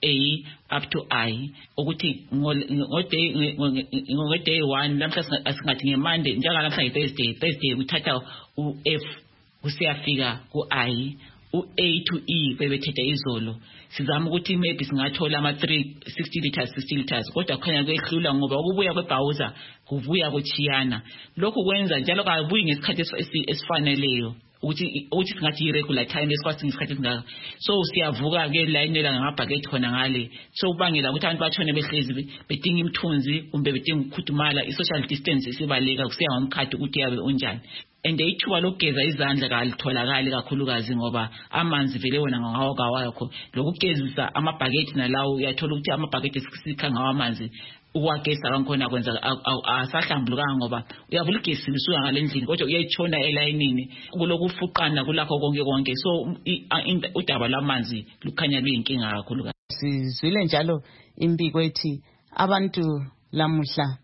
A up to I ukuthi ngoday ngoday one namhla asingathi ngeMonday njalo namhla Thursday Thursday uthatha uF usiyafika kuI u-A to E bebethethe izolo sizama ukuthi maybe singathola ama three sixty liters sixty liters kodwa kukhanya kwehlula ngoba ukubuya kwebhawuza kuvuya kuchiyana lokho kwenza njalo kabuyi ngesikhathi esifaneleyo ukuthi ukuthi singathi irregular time lesifasting isikhathi singaka so siyavuka ke layinela ngamabhaketi khona ngale so ubangela ukuthi abantu bathone behlezi bedinga imthunzi kumbe bedinga ukukhudumala i-social distance sibaleka kusiya ngomkhathi ukuthi yabe unjani and ithuba lokugeza izandla kalitholakali kakhulukazi ngoba amanzi vele wona ngawo kawakho lokugezisa amabhaketi nalawo uyathola ukuthi amabhaketi esikha ngawo amanzi ukwageza kankhona kwenza asahlambulukanga ngoba uyavula igesi usuka ngalendlini kodwa uyayitshona elayinini kulokufuqana kulakho konke konke so udaba lamanzi lukhanya luyinkinga kakhulukazi. Sizwile njalo imbiko ethi abantu lamuhla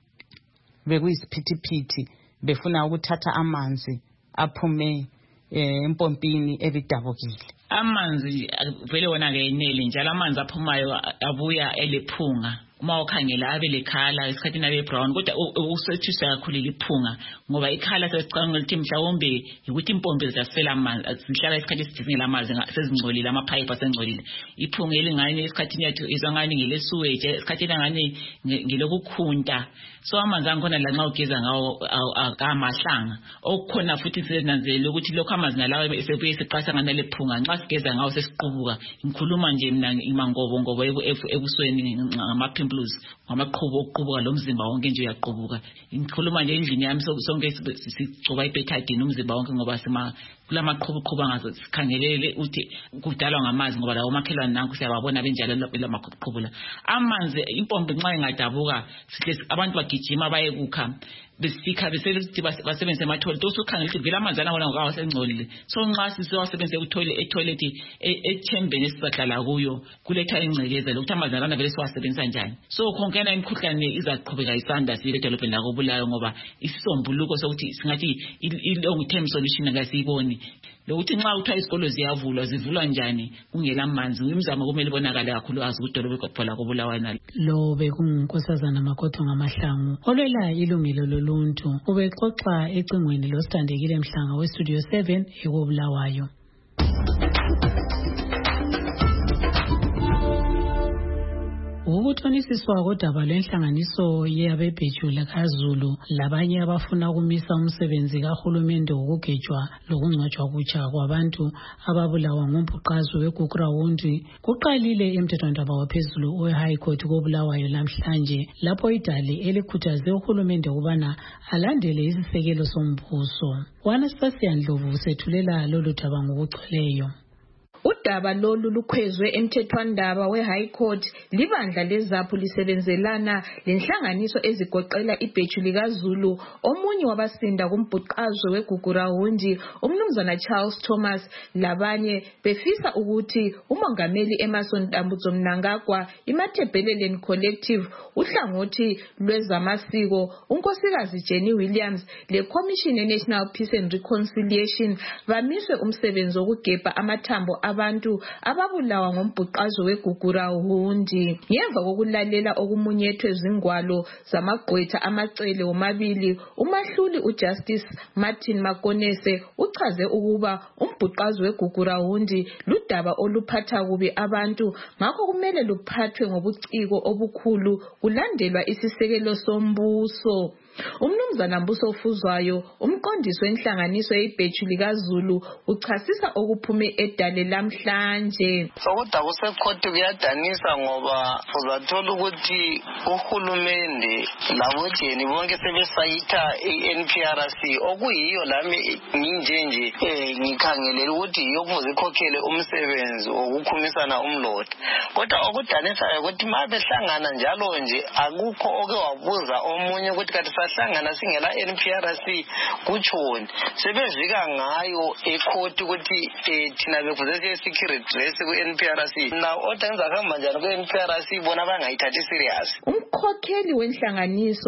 bekuyisiphithiphithi befuna ukuthatha amanzi aphume empompini ebidabukile. Amanzi vele wona ke inele njalo amanzi aphumayo abuya elephunga uma ukhangela abe lekhala esikhathini abe brown kodwa usethisa kakhulu liphunga ngoba ikhala sesicanga ukuthi mhlawumbe ukuthi impompi zasela amanzi sihlala isikhathi esidingela amanzi sezingcolile amapipe asengcolile iphunga elingane esikhathini yethu izangane ngelesuweje esikhathini ngane ngelokukhunta so amanzi angikhona la nxa ugeza ngawo akamahlanga okukhona futhi senanzele ukuthi lokho amanzi nalawo esebuye siqasa ngane lephunga nxa sigeza ngawo sesiqubuka ngikhuluma nje mina imangobo ngoba ebusweni ngamaphimbo ngamaqhubu okuqubuka lo mzimba wonke nje uyaqhubuka ngikhuluma nje endlini yami sonke sigcoba ibetadini umzimba wonke ngoba sima kulamaqhubu qhuba ngazo sikhangelele uthi kudalwa ngamazi ngoba lawo makhelwane nanku siyababona benjalo lamaqhubu la amanzi impompi nxa ingadabuka sihle abantu bagijima baye kukha besikha beseluthi basebenzise emathole usukhangela ukuthi vele amanzi ana wona ngawasengcolile so nxa sisewasebenzise uthole etoilet echambeni esisahlala kuyo kuletha ingcekeza lokuthi amanzi ana vele siwasebenzisa njani so khonkena imikhuhlane izaqhubeka isanda siledolobheni lakobulayo ngoba isisombuluko sokuthi singathi i-long term solution akasiyiboni lokuthi nxa uthiwa isikolo ziyavulwa zivulwa njani kungela amanzi imizamo kumele ibonakale kakhulu azi kudolobha lakobulayo nalo lo bekunginkosazana Makotho Ngamahlangu olwela ilungelo loluntu ubexoxa ecingweni losithandekile Mhlanga we Studio seven ekobulawayo. Ukuthonisiswa kodaba lwenhlanganiso yabebhejula kaZulu labanye abafuna ukumisa umsebenzi kahulumende wokugejwa lokungcwatshwa kutsha kwabantu ababulawa ngombhuqazwe weGugurawundi kuqalile emthethwandaba waphezulu we-High Court kobulawayo namhlanje lapho idali elikhuthaze uhulumende ukubana alandele isisekelo sombuso. Anastasia Ndlovu usethulela lolu daba ngokugcweleyo. Udaba lolu lukhwezwe emthethwandaba we-High Court libandla lezaphu lisebenzelana lenhlanganiso ezigoqela ibhejuli kaZulu omunye wabasinda kumbhuqazwe weGugurawundi umnumzana Charles Thomas labanye befisa ukuthi umongameli Emmerson Dambudzo Mnangagwa iMathebheleleni Collective uhlangothi lwezamasiko unkosikazi Jenny Williams leCommission yeNational Peace and Reconciliation bamiswe umsebenzi wokugebha amathambo abantu ababulawa ngombhuqazwe weGugurawundi ngemva kokulalela okumunyethwe zingwalo zamagqwetha amacele womabili umahluli uJustice Martin Makonese uchaze ukuba umbhuqazwe weGugurawundi ludaba oluphatha kubi abantu ngakho kumele luphathwe ngobuciko obukhulu kulandelwa isisekelo sombuso. Umnumzana Mbuso Ufuzwayo umqondisi wenhlanganiso yebhejuli kaZulu uchasisa okuphume edale lamhlanje. Sokudaba kusekhoti kuyadanisa ngoba uzathola ukuthi uhulumende labojeni bonke sebesayitha i-N P R C okuyiyo lami nginjenje eh ngikhangelela ukuthi yiyo kuze ikhokhele umsebenzi wokukhumisana umlotha. Kodwa okudanisayo ukuthi mabehlangana njalo nje akukho oke wabuza omunye ukuthi kathi sahlangana singela N P R C kutshoni sebezika ngayo ekhoti ukuthi thina bekuze security dress ku N P R C na odenza kama njani ku N P R C bona bangayithathi serious. Umkhokheli wenhlanganiso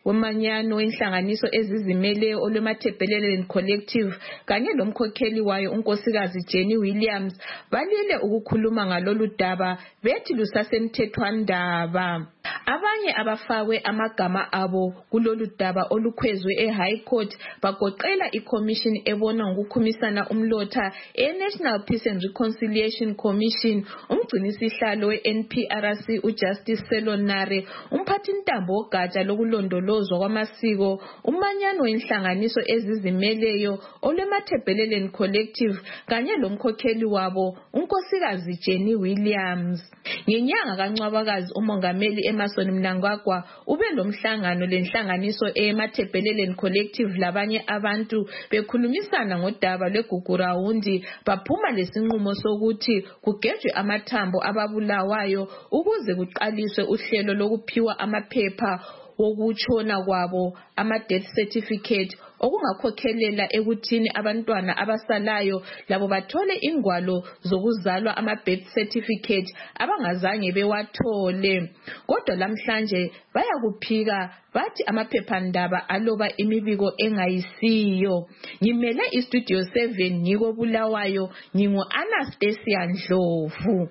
womanyano wenhlanganiso ezizimeleyo olwemathebheleleni collective kanye lomkhokheli wayo unkosikazi Jenny Williams balile ukukhuluma ngalolu daba bethi lusasemthethwandaba. Abanye abafakwe amagama abo kulolu daba olukhwezwe eHigh Court bagoqela iCommission ebona ngokukhumisana umlotha eNational Peace and Reconciliation Commission, umgcinisihlalo we-N P R C uJustice Selonare, umphathintambo wogatsha lokulondolozwa kwamasiko, umanyano wenhlanganiso ezizimeleyo olwemathebheleleni collective kanye lomkhokheli wabo unkosikazi Jenny Williams. Ngenyanga kaNcwabakazi umongameli Emmerson Mnangagwa ube lomhlangano lenhlanganiso emathebheleleni collective labanye abantu bekhulumisana ngodaba lweGugurawundi baphuma lesinqumo sokuthi kugejwe amathambo ababulawayo ukuze kuqaliswe uhlelo lokuphiwa amaphepha wokutshona kwabo ama-death certificate okungakhokhelela ekuthini abantwana abasalayo labo bathole ingwalo zokuzalwa ama-birth certificate abangazange bewathole. Kodwa lamhlanje bayakuphika bathi amaphephandaba aloba imibiko engayisiyo. Ngimele iStudio seven ngiko Bulawayo, ngingu Anastasia Ndlovu.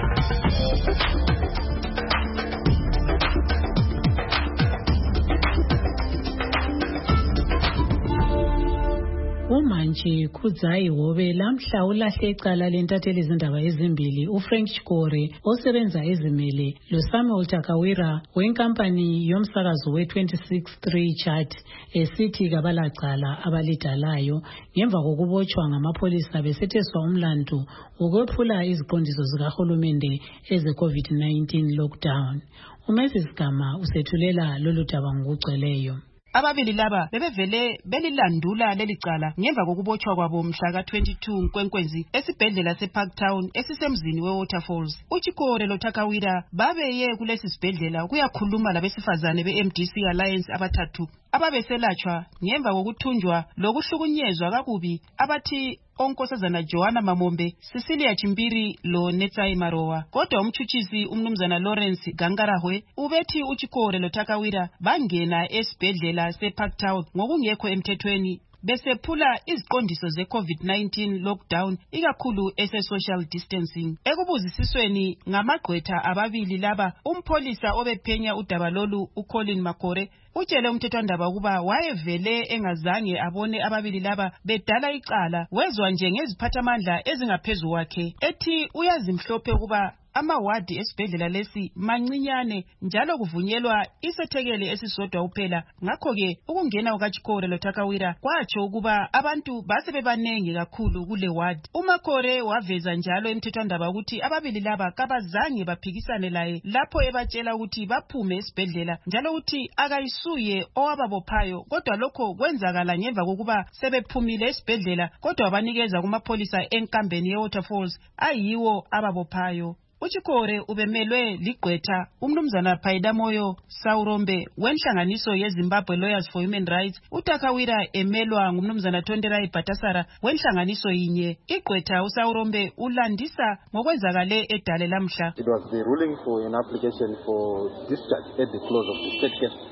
Umantshi Khudzayi Hobe lamhla ulahle icala lentatheli izindaba ezimbili uFrank Chikore osebenza ezimele loSamuel Takawira wenkampani yomsakazo we-twenty-six three chart esithi kabalacala abalidalayo ngemva kokubotshwa ngamapholisa besetheswa umlandu ukwephula iziqondiso zikahulumende eze-COVID nineteen lockdown. uMoses Gama usethulela lolu daba ngokugcweleyo. Ababili laba bebevele belilandula lelicala ngemva kokubotshwa kwabo mhla ka twenty-two Nkwenkwezi esibhedlela seParktown esisemzini weWaterfalls. uChikore loTakawira babeye kulesi sibhedlela kuyakhuluma labesifazane be-M D C Alliance abathathu ababeselatshwa ngemva kokuthunjwa lokuhlukunyezwa kakubi abathi onkosazana Joanna Mamombe, Cecilia Chimbiri lo Netsai Marowa. Kodwa umtshutshisi umnumzana Lawrence Gangarahwe ubethi uChikore loTakawira bangena esibhedlela seParktown ngokungekho emthethweni besephula iziqondiso ze-COVID nineteen lockdown ikakhulu ese-social distancing. Ekubuzisisweni ngamagqwetha ababili laba, umpholisa obephenya udaba lolu uColin Makore utshele umthethwandaba ukuba wayevele engazange abone ababili laba bedala icala, wezwa nje ngeziphathamandla ezingaphezu kwakhe ethi uyazimhlophe ukuba amawadi esibhedlela lesi mancinyane njalo kuvunyelwa isethekeli esisodwa uphela. Ngakho-ke ukungena kukaChikore loTakawira kwatsho ukuba abantu basebebanengi kakhulu kule wadi. uMakore waveza njalo emthethwandaba ukuthi ababili laba kabazange baphikisane laye lapho ebatshela ukuthi baphume esibhedlela njalo ukuthi akayisuye owababophayo, kodwa lokho kwenzakala ngemva kokuba sebephumile esibhedlela kodwa banikeza kumapholisa enkambeni yeWaterfalls ayiwo ababophayo. uChikore ubemelwe ligqwetha umnumzana Phaidamoyo Saurombe wenhlanganiso yeZimbabwe Lawyers for Human Rights, uTakawira emelwa ngumnumzana Tonderai Bhatasara wenhlanganiso yinye. Igqwetha uSaurombe ulandisa ngokwenzakale edale lamhla. It was the ruling for an application for discharge at the close of the state case.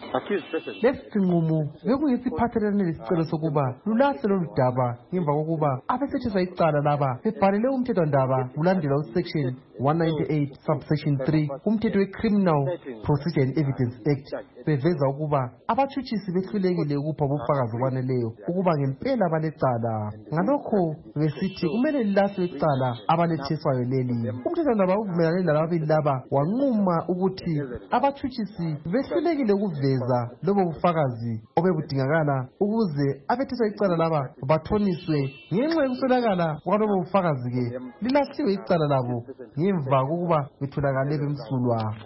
Lesinqumo bekungesiphathelene lesicelo sokuba lulahle lolu daba ngemva kokuba abesetheswa icala laba bebhalele umthethwandaba kulandela usection one ninety-eight subsection three umthetho we-Criminal Procedure and Evidence Act beveza ukuba abatshutshisi behlulekile ukupha ubufakazi obaneleyo ukuba ngempela balecala. Ngalokho besithi kumele lilahle icala abaletheswayo leli. Umthethwandaba uvumelane lababili laba wanquma ukuthi abatshutshisi behlulekile ukuveza lobo bufakazi obebudingakala ukuze abetheswa icala laba bathoniswe. Ngenxa yokuswelakala kwalobo bufakazi ke lilahliwe icala labo ngemva kokuba betholakale bemsulwa.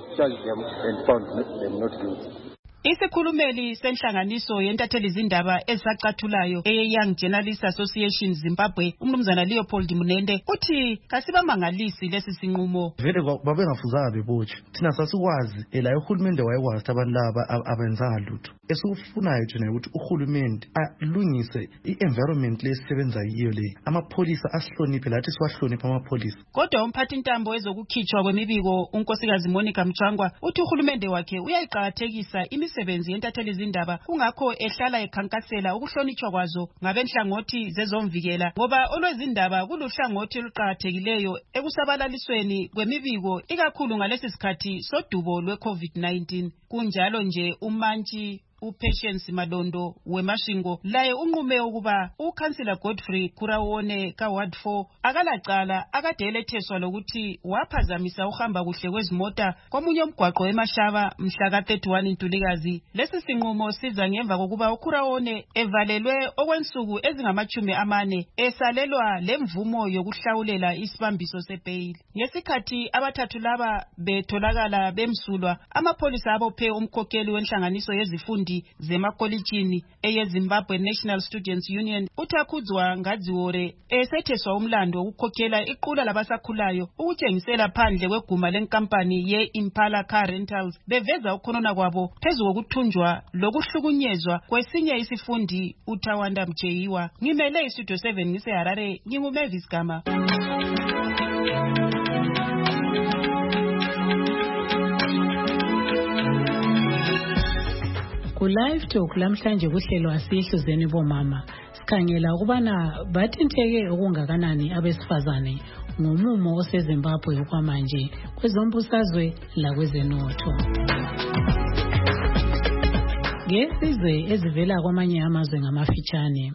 Isikhulumeli senhlanganiso yentatheli izindaba ezisacathulayo eye-Young Journalists Association Zimbabwe, umnumzana Leopold Munende, uthi kasibamangalisi lesi sinqumo. Vele babengafuzanga bebotshe. Thina sasikwazi ela uhulumende wayekwazi abantu laba abenzanga lutho. Esikufunayo thina ukuthi uhulumende alungise i-environment lesisebenza yiyo le. Amapholisa asihloniphe lathi siwahloniphe amapholisa. Kodwa umphathintambo ezokukhitshwa kwemibiko unkosikazi Monica Mchangwa uthi uhulumende wakhe uyayiqakathekisa imisi imisebenzi yentatheli zindaba kungakho ehlala ekhankasela ukuhlonitshwa kwazo ngabenhlangothi zezomvikela ngoba olwezindaba kuluhlangothi oluqakathekileyo ekusabalalisweni kwemibiko ikakhulu ngalesi sikhathi sodubo lwe-COVID nineteen. Kunjalo nje umantshi uPatience Malondo wemashingo laye unqume ukuba uKhansila Godfrey Kurawone kaWard four akalacala akade eletheswa lokuthi waphazamisa uhamba kuhle kwezimota komunye umgwaqo eMashaba mhla ka thirty-one Ntulikazi. Lesi sinqumo siza ngemva kokuba uKurawone evalelwe okwensuku ezingamachumi amane esalelwa lemvumo yokuhlawulela isibambiso sebail. Ngesikhathi abathathu laba betholakala bemsulwa, amapholisa abophe umkhokheli wenhlanganiso yezifundi zemakolitshini eyeZimbabwe National Students Union uTakhudzwa Ngadziwore esetheswa umlando ukukhokhela iqula labasakhulayo ukutshengisela phandle kweguma lenkampani ye-Impala Car Rentals beveza ukhonona kwabo phezu kokuthunjwa lokuhlukunyezwa kwesinye isifundi uTawanda Mjeyiwa. Ngimele iStudio seven ngiseHarare, nginguMavis Gama. Ku-live talk lamhlanje kuhlelo asihluzeni bomama sikhangela ukubana bathinteke okungakanani abesifazane ngomumo oseZimbabwe okwamanje kwezombusazwe lakwezenotho. Ngesizwe ezivela kwamanye amazwe ngamafitshane.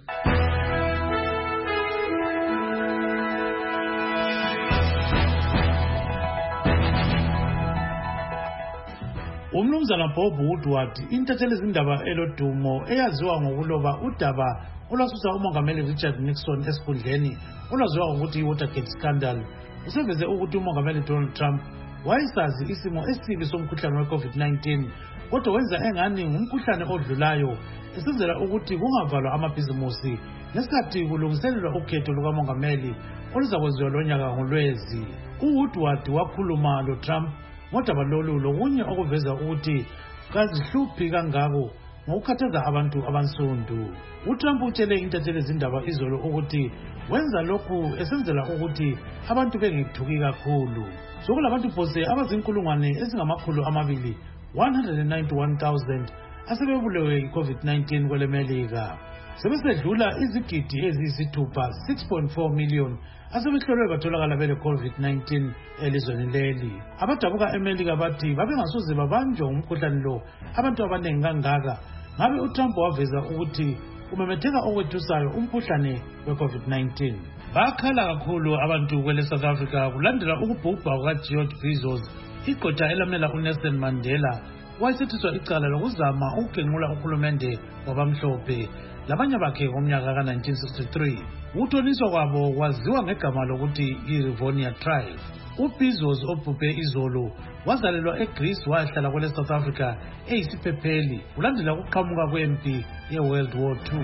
Umnumzana Bob Woodward intatheli izindaba elodumo eyaziwa ngokuloba udaba olwasusa umongameli Richard Nixon esikhundleni olwaziwa ngokuthi i-Watergate scandal useveze ukuthi umongameli Donald Trump wayesazi isimo esibi somkhuhlane we-COVID nineteen kodwa wenza engani ngumkhuhlane odlulayo esenzela ukuthi kungavalwa amabhizimusi ngesikhathi kulungiselelwa ukhetho lukamongameli oluzakwenziwa lonyaka ngoLwezi. uWoodward wakhuluma loTrump ngodaba lolu lokunye okuveza ukuthi kazihluphi kangako ngokukhathaza abantu abansundu. uTrump utshele intatheli izindaba izolo ukuthi wenza lokhu esenzela ukuthi abantu bengithuki kakhulu. Sokulabantu phose abazinkulungwane ezingamakhulu amabili one hundred ninety-one thousand asebebulewe i-COVID nineteen kwele Melika. Sebesedlula izigidi eziyisithupha six point four million asebehlolwe batholakala bele COVID nineteen elizweni leli. Abadabuka eMelika bathi babengasoze babanjwe umkhuhlane lo abantu abaningi kangaka ngabe uTrump waveza ukuthi umemetheka okwethusayo umkhuhlane we-COVID nineteen. Bakhala kakhulu abantu kwele South Africa kulandela ukubhubha kukaGeorge Bizos, igqotha elamela uNelson Mandela wayesethiswa icala lokuzama ukugenqula uhulumende wabamhlophe labanye bakhe ngomnyaka ka nineteen sixty-three. Ukuthoniswa kwabo kwaziwa ngegama lokuthi i-Rivonia Tribe. uBizos obhubhe izolo wazalelwa eGreece wahlala kwele South Africa eyisiphepheli kulandela ukuqhamuka kwempi ye-World War Two.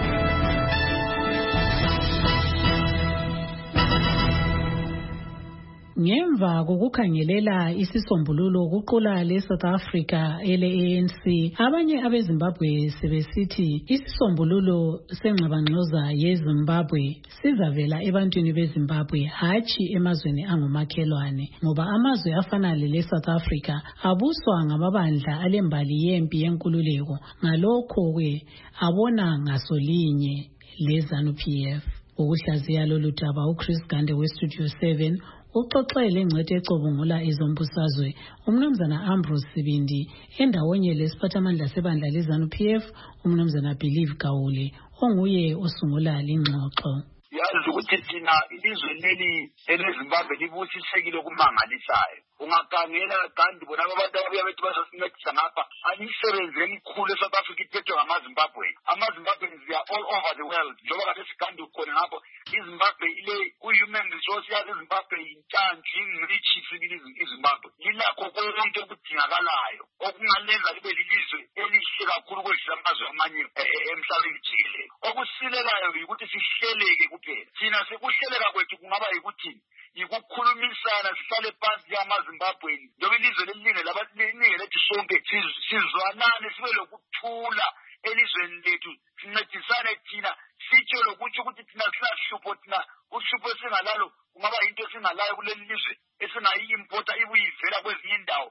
Ngemva kokukhangelela isisombululo kuqula leSouth Africa ele-A N C, abanye abeZimbabwe sebesithi isisombululo sengxabangxoza yeZimbabwe sizavela ebantwini beZimbabwe hatshi emazweni angumakhelwane, ngoba amazwe afana leSouth Africa abuswa ngamabandla alembali yempi yenkululeko, ngalokho-ke abona ngasolinye leZANU P F. Ukuhlaziya lolu daba uChris Gande weStudio seven uxoxele ingcwete ecobungula izombusazwe umnumzana Ambrose Sibindi endawonye lesiphathamandla sebandla leZANU P F umnumzana Believe Gawule onguye osungula lingxoxo. Yazi ukuthi thina ilizwe leli eleZimbabwe libusisekile okumangalisayo. Ungakangela kandi bona abantu ababuya bethi bazosincedisa ngapha alisebenzi elikhulu eSouth Africa iphethwe ngamaZimbabwe. AmaZimbabweans they are all over the world. Njengoba kade sigandi ukhona ngapho iZimbabwe ile ku-human resource yazi iZimbabwe yintshantshi ingrichi sibili iZimbabwe. Yilakho konke okudingakalayo okungalenza libe lilizwe elihle kakhulu kwedlula amazwe amanye emhlabeni jikelele. Okusilelayo yikuthi sihleleke kuphela. Thina sekuhleleka kwethu kungaba yikuthi yikukhulumisana sihlale phansi yamaZimbabweni njengoba ilizwe leliningi labaningi lethu sonke sizwanane sibe lokuthula elizweni lethu sincedisane thina sitsho lokuthi ukuthi thina sinahlupho thina uhlupho esingalalo kungaba yinto esingalayo kuleli lizwe esingayi-impota ibuyivela kwezinye indawo kodwa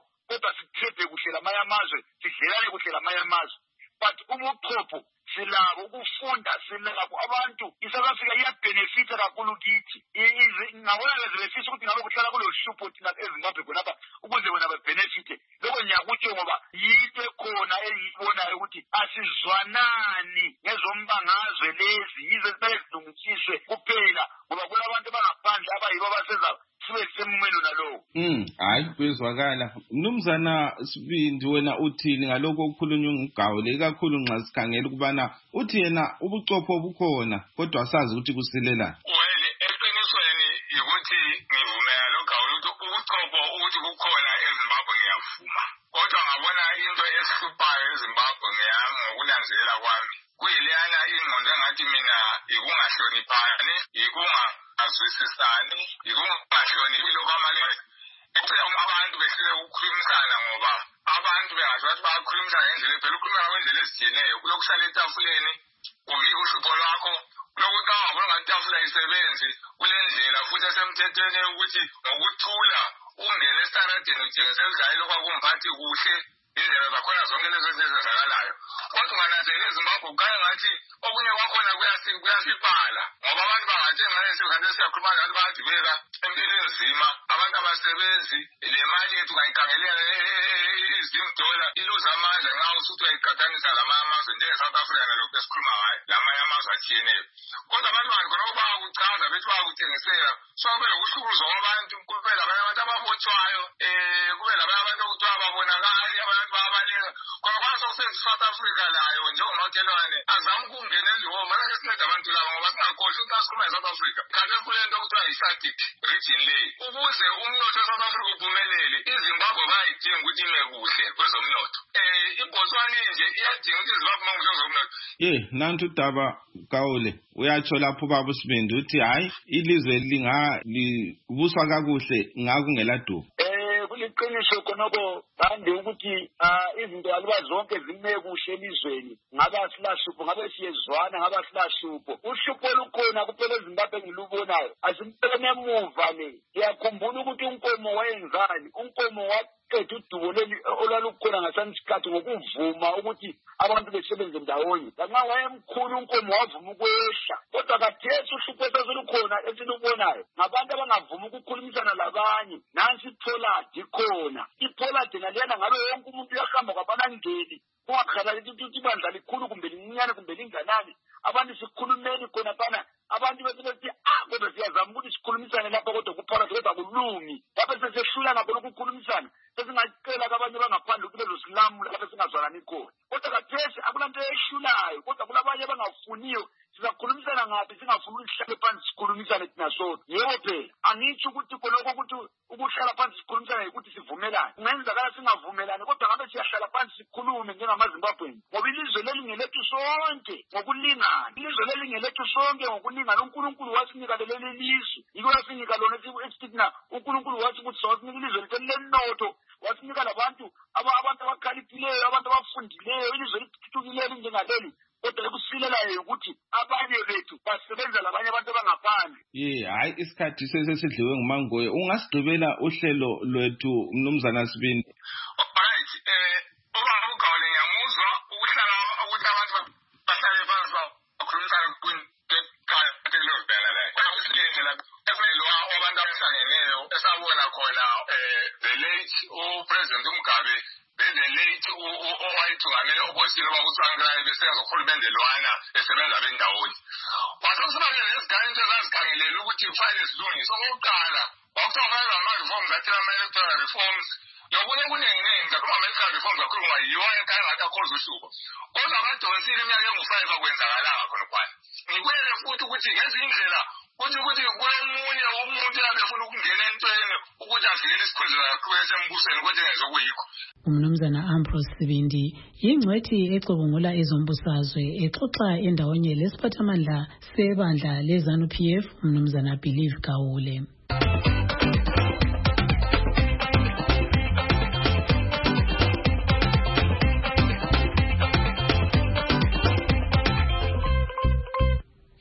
kodwa sithephe kuhle lamanye amazwe sidlelane kuhle lamanye amazwe. But ubuchopho silabo ukufunda silabo abantu iSouth Africa iyabenefita kakhulu kithi. Ngabona lezifisa ukuthi ngabe kuhlala kulo hlupho thina eZimbabwe khonapha ukuze bona babenefite. Lokho ngiyakutsho ngoba yinto ekhona eyibonayo ukuthi asizwanani ngezombangazwe lezi yize bezilungisiswe kuphela ngoba kulabantu abangaphandle abayibo abasenza sibe semumelo nalowo. Mm, hayi kuyezwakala. Mnumzana Sibindi wena uthini ngalokho okukhulunywa nguGawule ikakhulu nxa sikhangela ukubana uthi yena ubuchopho bukhona kodwa asazi ukuthi kusilelana. Well, eqinisweni ukuthi ngivumela lo Gawule ukuthi ubuchopho ukuthi bukhona eZimbabwe ngiyavuma. Kodwa ngabona into esihluphayo eZimbabwe ngiyami ngokunanzelela kwami. Kuyilana ingqondo engathi mina ikungahloniphani, ikungazwisisani, ikungahloniphi lokho amanye. Abantu behlele ukukhulumisana ngoba abantu bengazi ukuthi bayakhulumisana ngendlela phela ukukhuluma ngendlela ezitshiyeneyo kulokusala etafuleni ubika uhlupho lwakho lokuthi awabona ngathi itafula isebenzi kule ndlela futhi esemthethweni ukuthi ngokuthula ungene estaradeni utshengise udlayelo kwakumphathi kuhle indlela zakhona zonke lezo ezenzakalayo. Kodwa ungananzelela eZimbabwe kukhanya ngathi okunye kwakhona kuyasiphala ngoba abantu bangathi nxa sekhange siyakhuluma abantu bayadibeka empilweni nzima abantu abasebenzi le mali yethu kayikhangelela izimdola iluza amandla nxa usuthi uyayiqathanisa lamanye amazwe njenge-South Africa nalokhu esikhuluma ngayo lamanye amazwe atshiyeneyo. Kodwa abantu bantu khonoko bayakuchaza bethi bayakutshengisela so kube lokuhlukuluzwa kwabantu kube labanye abantu ababotshwayo um kube labanye abantu okuthiwa babonakali abantu bayabaleka khona kwanisa kusenza i-South Africa layo njengomakhelwane azama ukungena ezihoma manake sinceda abantu laba ngoba singakhohlwa ukuthi asikhuluma i-South Africa kanti kule nto okuthiwa yi-SADC region leyi ukuze umnotho we-South Africa uphumelele iZimbabwe bayayidinga ukuthi ime kuhle kwezomnotho. um iBotswana nje iyadinga ukuthi iZimbabwe ime kuhle kwezomnotho. Ye nantu udaba Gawule uyatsho lapho ubaba uSibindi uthi hayi ilizwe lingalibuswa kakuhle ngakungela dubo. Kuliqiniso khonoko bande ukuthi izinto aluba zonke zime kuhle elizweni ngaba silahlupho ngabe siyezwana ngaba silahlupho uhlupho olukhona kuphela eZimbabwe ngilubonayo asimpene emuva le. Ngiyakhumbula ukuthi unkomo wayenzani unkomo waqeda udubo leli olwalukhona ngesansikhathi ngokuvuma ukuthi abantu besebenze ndawonye lanxa wayemkhulu unkomo wavuma ukwehla kodwa kathesi uhlupho esolukhona esilubonayo ngabantu abangavuma ukukhulumisana labanye. Nansi ipholadi khona ipholadi naliyana ngabe wonke umuntu uyahamba kwabanangeli kungakhalali ukuthi ibandla likhulu kumbe lincinyane kumbe linganani abantu sikhulumeni khona phana abantu bethi bethi ah kodwa siyazama ukuthi sikhulumisane lapha kodwa kupholadi kodwa kulungi lapha sesehlulana khona ukukhulumisana sesingacela kabanye bangaphandle ukuthi bezosilamu lapha singazwanani khona kodwa kathesi akulanto ehlulayo kodwa kulabanye abangafuniyo sizakhulumisana ngaphi singafuni ukuthi sihlale phansi sikhulumisane thina sonke. Yebo phela angitsho ukuthi khonoko ukuthi ukuhlala phansi sikhulumisana ukuthi sivumelane kungenzakala singavumelani kodwa ngabe siyahlala phansi sikhulume njengamaZimbabweni ngoba ilizwe leli ngelethu sonke ngokulingana ilizwe leli ngelethu sonke ngokulingana. uNkulunkulu wasinika leli lizwe yiko wasinika lona esithi na uNkulunkulu wathi ukuthi sawasinika ilizwe lethu lenotho wasinika labantu abantu abakhaliphileyo abantu abafundileyo ilizwe lithuthukile njengaleli kodwa ekusilelayo ukuthi abanye bethu basebenza labanye abantu abangaphandle. Ye hayi isikhathi sesidliwe ngumangoye ungasigqibela uhlelo lwethu Mnumzana Sibindi. Alright eh ubaba uGawule ngiyamuzwa ukuhlala ukuthi abantu bahlale phansi bakhulumisana kwinto eqhathele ubheka la. Kwakusilinde la efanele abantu abahlangeneyo esabona khona eh the late uPresident uMgabe the late owayithungamele opposition bakuthangela besenza uhulumende lwana esebenza bendawoni. Wasosibane lesigaba into ezazikhangelela ukuthi ifile silungiswe okokuqala wakuthiwa ama-reforms athile ama-electoral reforms nokunye kuningi kakhulu ama-electoral reforms akhuluma yiwo ekhaya ngathi akhoza uhlupho kodwa abadonsile iminyaka engu-five akwenzakalanga khona kwana. Ngikuyele futhi ukuthi ngezinye indlela kuthi ukuthi kulomunye umuntu abefuna ukungena entweni ukuthi avikele isikhundla sakhe sembusweni kodwa engezokuyikho. Umnumzana Ambrose Sibindi yingcwethi ecubungula ezombusazwe exoxa endawonye lesiphathamandla sebandla leZANU P F umnumzana Believe Gawule.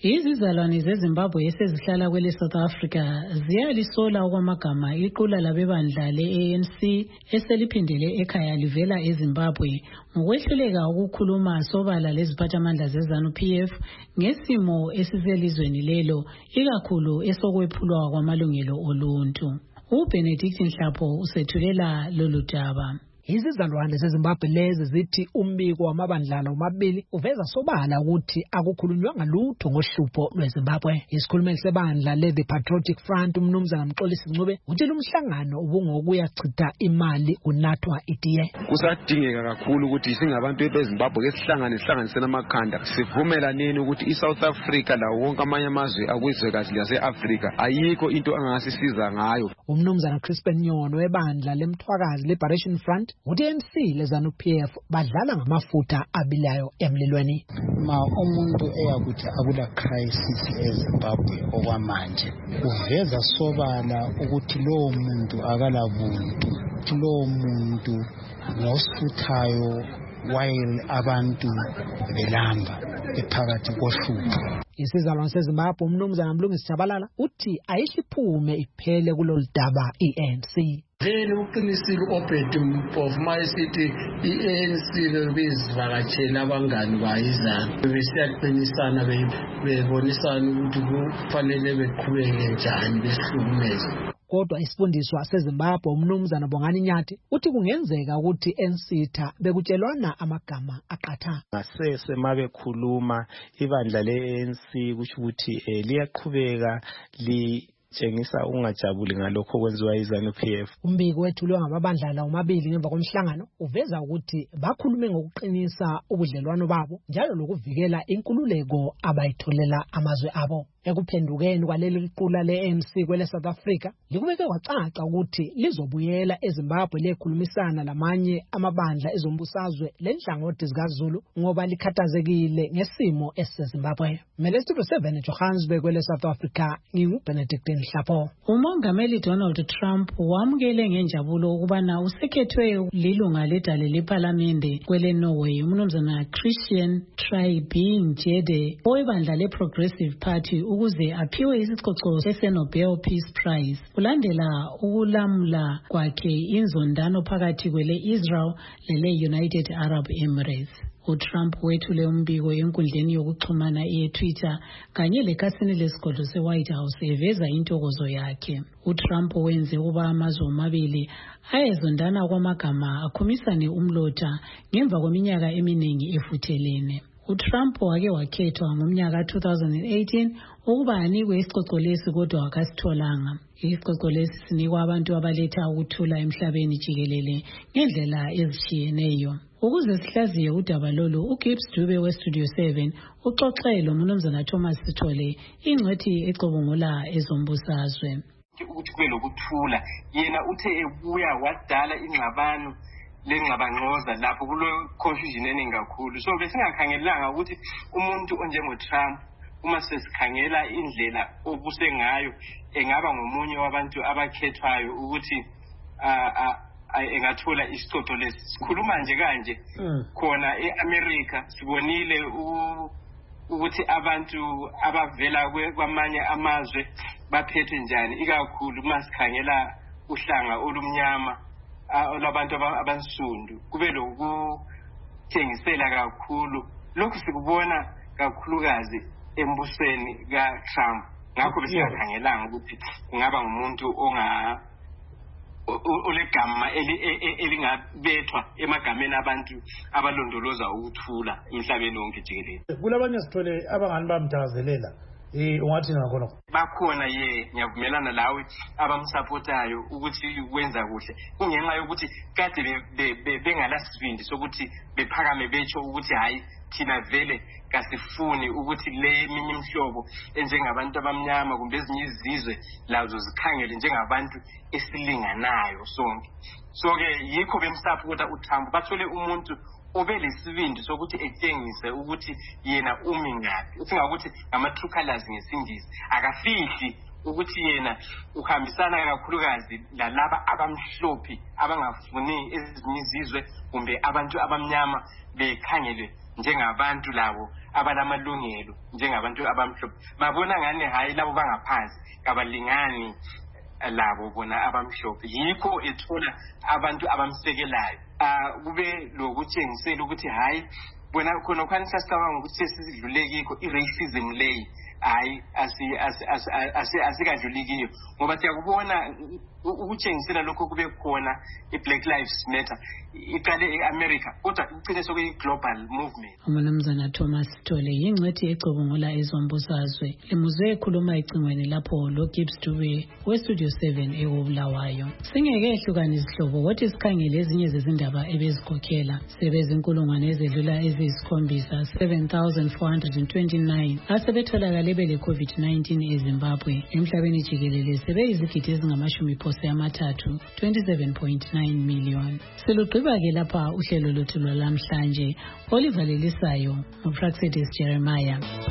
Izizalwane zeZimbabwe esezihlala kwele South Africa ziyalisola okwamagama iqula labebandla le-A N C eseliphindele ekhaya livela eZimbabwe ngokwehluleka ukukhuluma sobala leziphathamandla ze-ZANU P F ngesimo esiselizweni lelo, ikakhulu esokwephulwa kwamalungelo oluntu. uBenedict Nhlapho usethulela lolu daba. Izizalwane zeZimbabwe lezi zithi umbiko wamabandlana omabili uveza sobala ukuthi akukhulunywanga lutho ngohlupho lweZimbabwe. Isikhulumeli sebandla le-The Patriotic Front umnumzana Mxolisi Ncube uthi lumhlangano ubungokuyachitha imali unathwa itiye. Kusadingeka kakhulu ukuthi singabantu beZimbabwe ke sihlangane sihlanganisene amakhanda sivumelaneni ukuthi iSouth Africa lawo wonke amanye amazwe akwizwekazi lase-Afrika ayikho into angasisiza ngayo. Umnumzana Crispin Nyono webandla lemthwakazi Liberation Front uthi A N C le-ZANU P F badlala ngamafutha abilayo emlilweni. Ma umuntu eyakuthi akula crisis eZimbabwe okwamanje uveza sobala ukuthi lowo muntu akalabuntu, lowo muntu ngosuthayo while abantu belamba ephakathi kohlupho. Isizalwane seZimbabwe umnumzana Mlungisi Jabalala uthi ayihiphume iphele kulolu daba i-A N C. Vele uqinisile uObed Mpofuma esithi i-A N C bezivakatshela abangani bayizana besiyaqinisana bebonisana ukuthi kufanele beqhubeke njani besihlukumeza. Kodwa isifundiswa seZimbabwe umnumzana Bongani Nyathi uthi kungenzeka ukuthi ensitha bekutshelwana amagama aqatha. Ngasese mabekhuluma ibandla le-A N C kusho ukuthi liyaqhubeka li tshengisa ungajabuli ngalokho kwenziwa iZANU P F. Umbiko wethulwe ngamabandla omabili ngemva komhlangano uveza ukuthi bakhulume ngokuqinisa ubudlelwano babo njalo lokuvikela inkululeko abayitholela amazwe abo. Ekuphendukeni kwaleli qula le-A N C kwele South Africa likubeke kwacaca ukuthi lizobuyela eZimbabwe lekhulumisana lamanye amabandla ezombusazwe lenhlangothi zikaZulu ngoba likhathazekile ngesimo esiseZimbabwe. Melesitulo seven Johannesburg kwele South Africa nginguBenedict Nhlapho. Umongameli Donald Trump wamukele ngenjabulo ukubana usekhethwe lilunga ledale lePhalamende kwele Norway umnumzana Christian Tybring-Gjedde owebandla leProgressive Party ukuze aphiwe isicoco seNobel Peace Prize kulandela ukulamula kwakhe inzondano phakathi kwele Israel lele United Arab Emirates. uTrump wethule umbiko enkundleni yokuxhumana ye-Twitter kanye lekhasini lesigodlo se-White House eveza intokozo yakhe. uTrump wenze ukuba amazwe omabili ayezondana kwamagama akhumisane umlotha ngemva kweminyaka eminingi efuthelene. uTrump wake wakhethwa ngomnyaka two thousand eighteen ukuba anikwe isicoco lesi kodwa akasitholanga. Isicoco lesi sinikwa abantu abaletha ukuthula emhlabeni jikelele ngendlela ezitshiyeneyo. Ukuze sihlaziye udaba lolu, uGibbs Dube weStudio seven uxoxele umnumzana Thomas Sithole ingcwethi ecubungula ezombusazwe. Ukuthi kube lokuthula yena uthe ebuya wadala ingxabano lengxabangxoza lapho kulo confusion eningi kakhulu. So besingakhangelanga ukuthi umuntu onjengo Trump uma sesikhangela indlela obuse ngayo engaba ngomunye wabantu abakhethwayo ukuthi engathola isicoco lesi. Sikhuluma nje kanje khona eAmerica sibonile ukuthi abantu abavela kwamanye amazwe baphethwe njani, ikakhulu masikhangela uhlanga olumnyama olabantu abansundu kube lokuthengisela kakhulu. Lokhu sikubona kakhulukazi embusweni kaTrump. Ngakho besingakhangelanga ukuthi kungaba ngumuntu onga olegama elingabethwa emagameni abantu abalondoloza ukuthula emhlabeni wonke jikelele. Kulabanye sithole abangani bamthakazelela eh ungathi ngakho bakhona ye ngiyavumelana lawe abamsupportayo ukuthi wenza kuhle kungenxa yokuthi kade bengalasibindi sokuthi bephakame becho ukuthi hayi thina vele kasifuni ukuthi le minye imhlobo enjengabantu abamnyama kumbe ezinye izizwe lazo zikhangele njengabantu esilinganayo sonke. So ke yikho bemsupporta uTrump bathole umuntu obelesibindi sokuthi etshengise ukuthi yena umi ngaphi. Singakuthi ngama true colors ngesingisi akafihli ukuthi yena uhambisana kakhulukazi lalaba abamhlophe abangafuni ezinye izizwe kumbe abantu abamnyama bekhangelwe njengabantu labo abalamalungelo njengabantu abamhlophe babona ngane hayi labo bangaphansi kabalingani labo bona abamhlophe yikho ethola abantu abamsekelayo ah kube lokutshengisela ukuthi hayi bona khona kwanisa sicabanga ukuthi sesidlulekiko i-racism leyi hayi asikadlulikiyo ngoba siyakubona ukutshengisela lokho kube khona i-Black Lives Matter iqale e-America kodwa icine sokuyi-global movement. Umnumzana Thomas Tole yingcwethi ecubungula ezombusazwe limuzwe ekhuluma ecingweni lapho lo Gibbs Dube we-Studio seven eWobulawayo. Singeke ehlukane izihlobo wathi sikhangele ezinye zezindaba ebezikhokhela sebezinkulungwane ezedlula eziyisikhombisa seven thousand four hundred twenty-nine asebetholakale bele COVID nineteen eZimbabwe emhlabeni jikelele sebeyizigidi ezingamashumi phose amathathu twenty-seven point nine million. Selugqiba ke lapha uhlelo lwethu lwalamhlanje Oliver Lelisayo uPraxedis Jeremiah.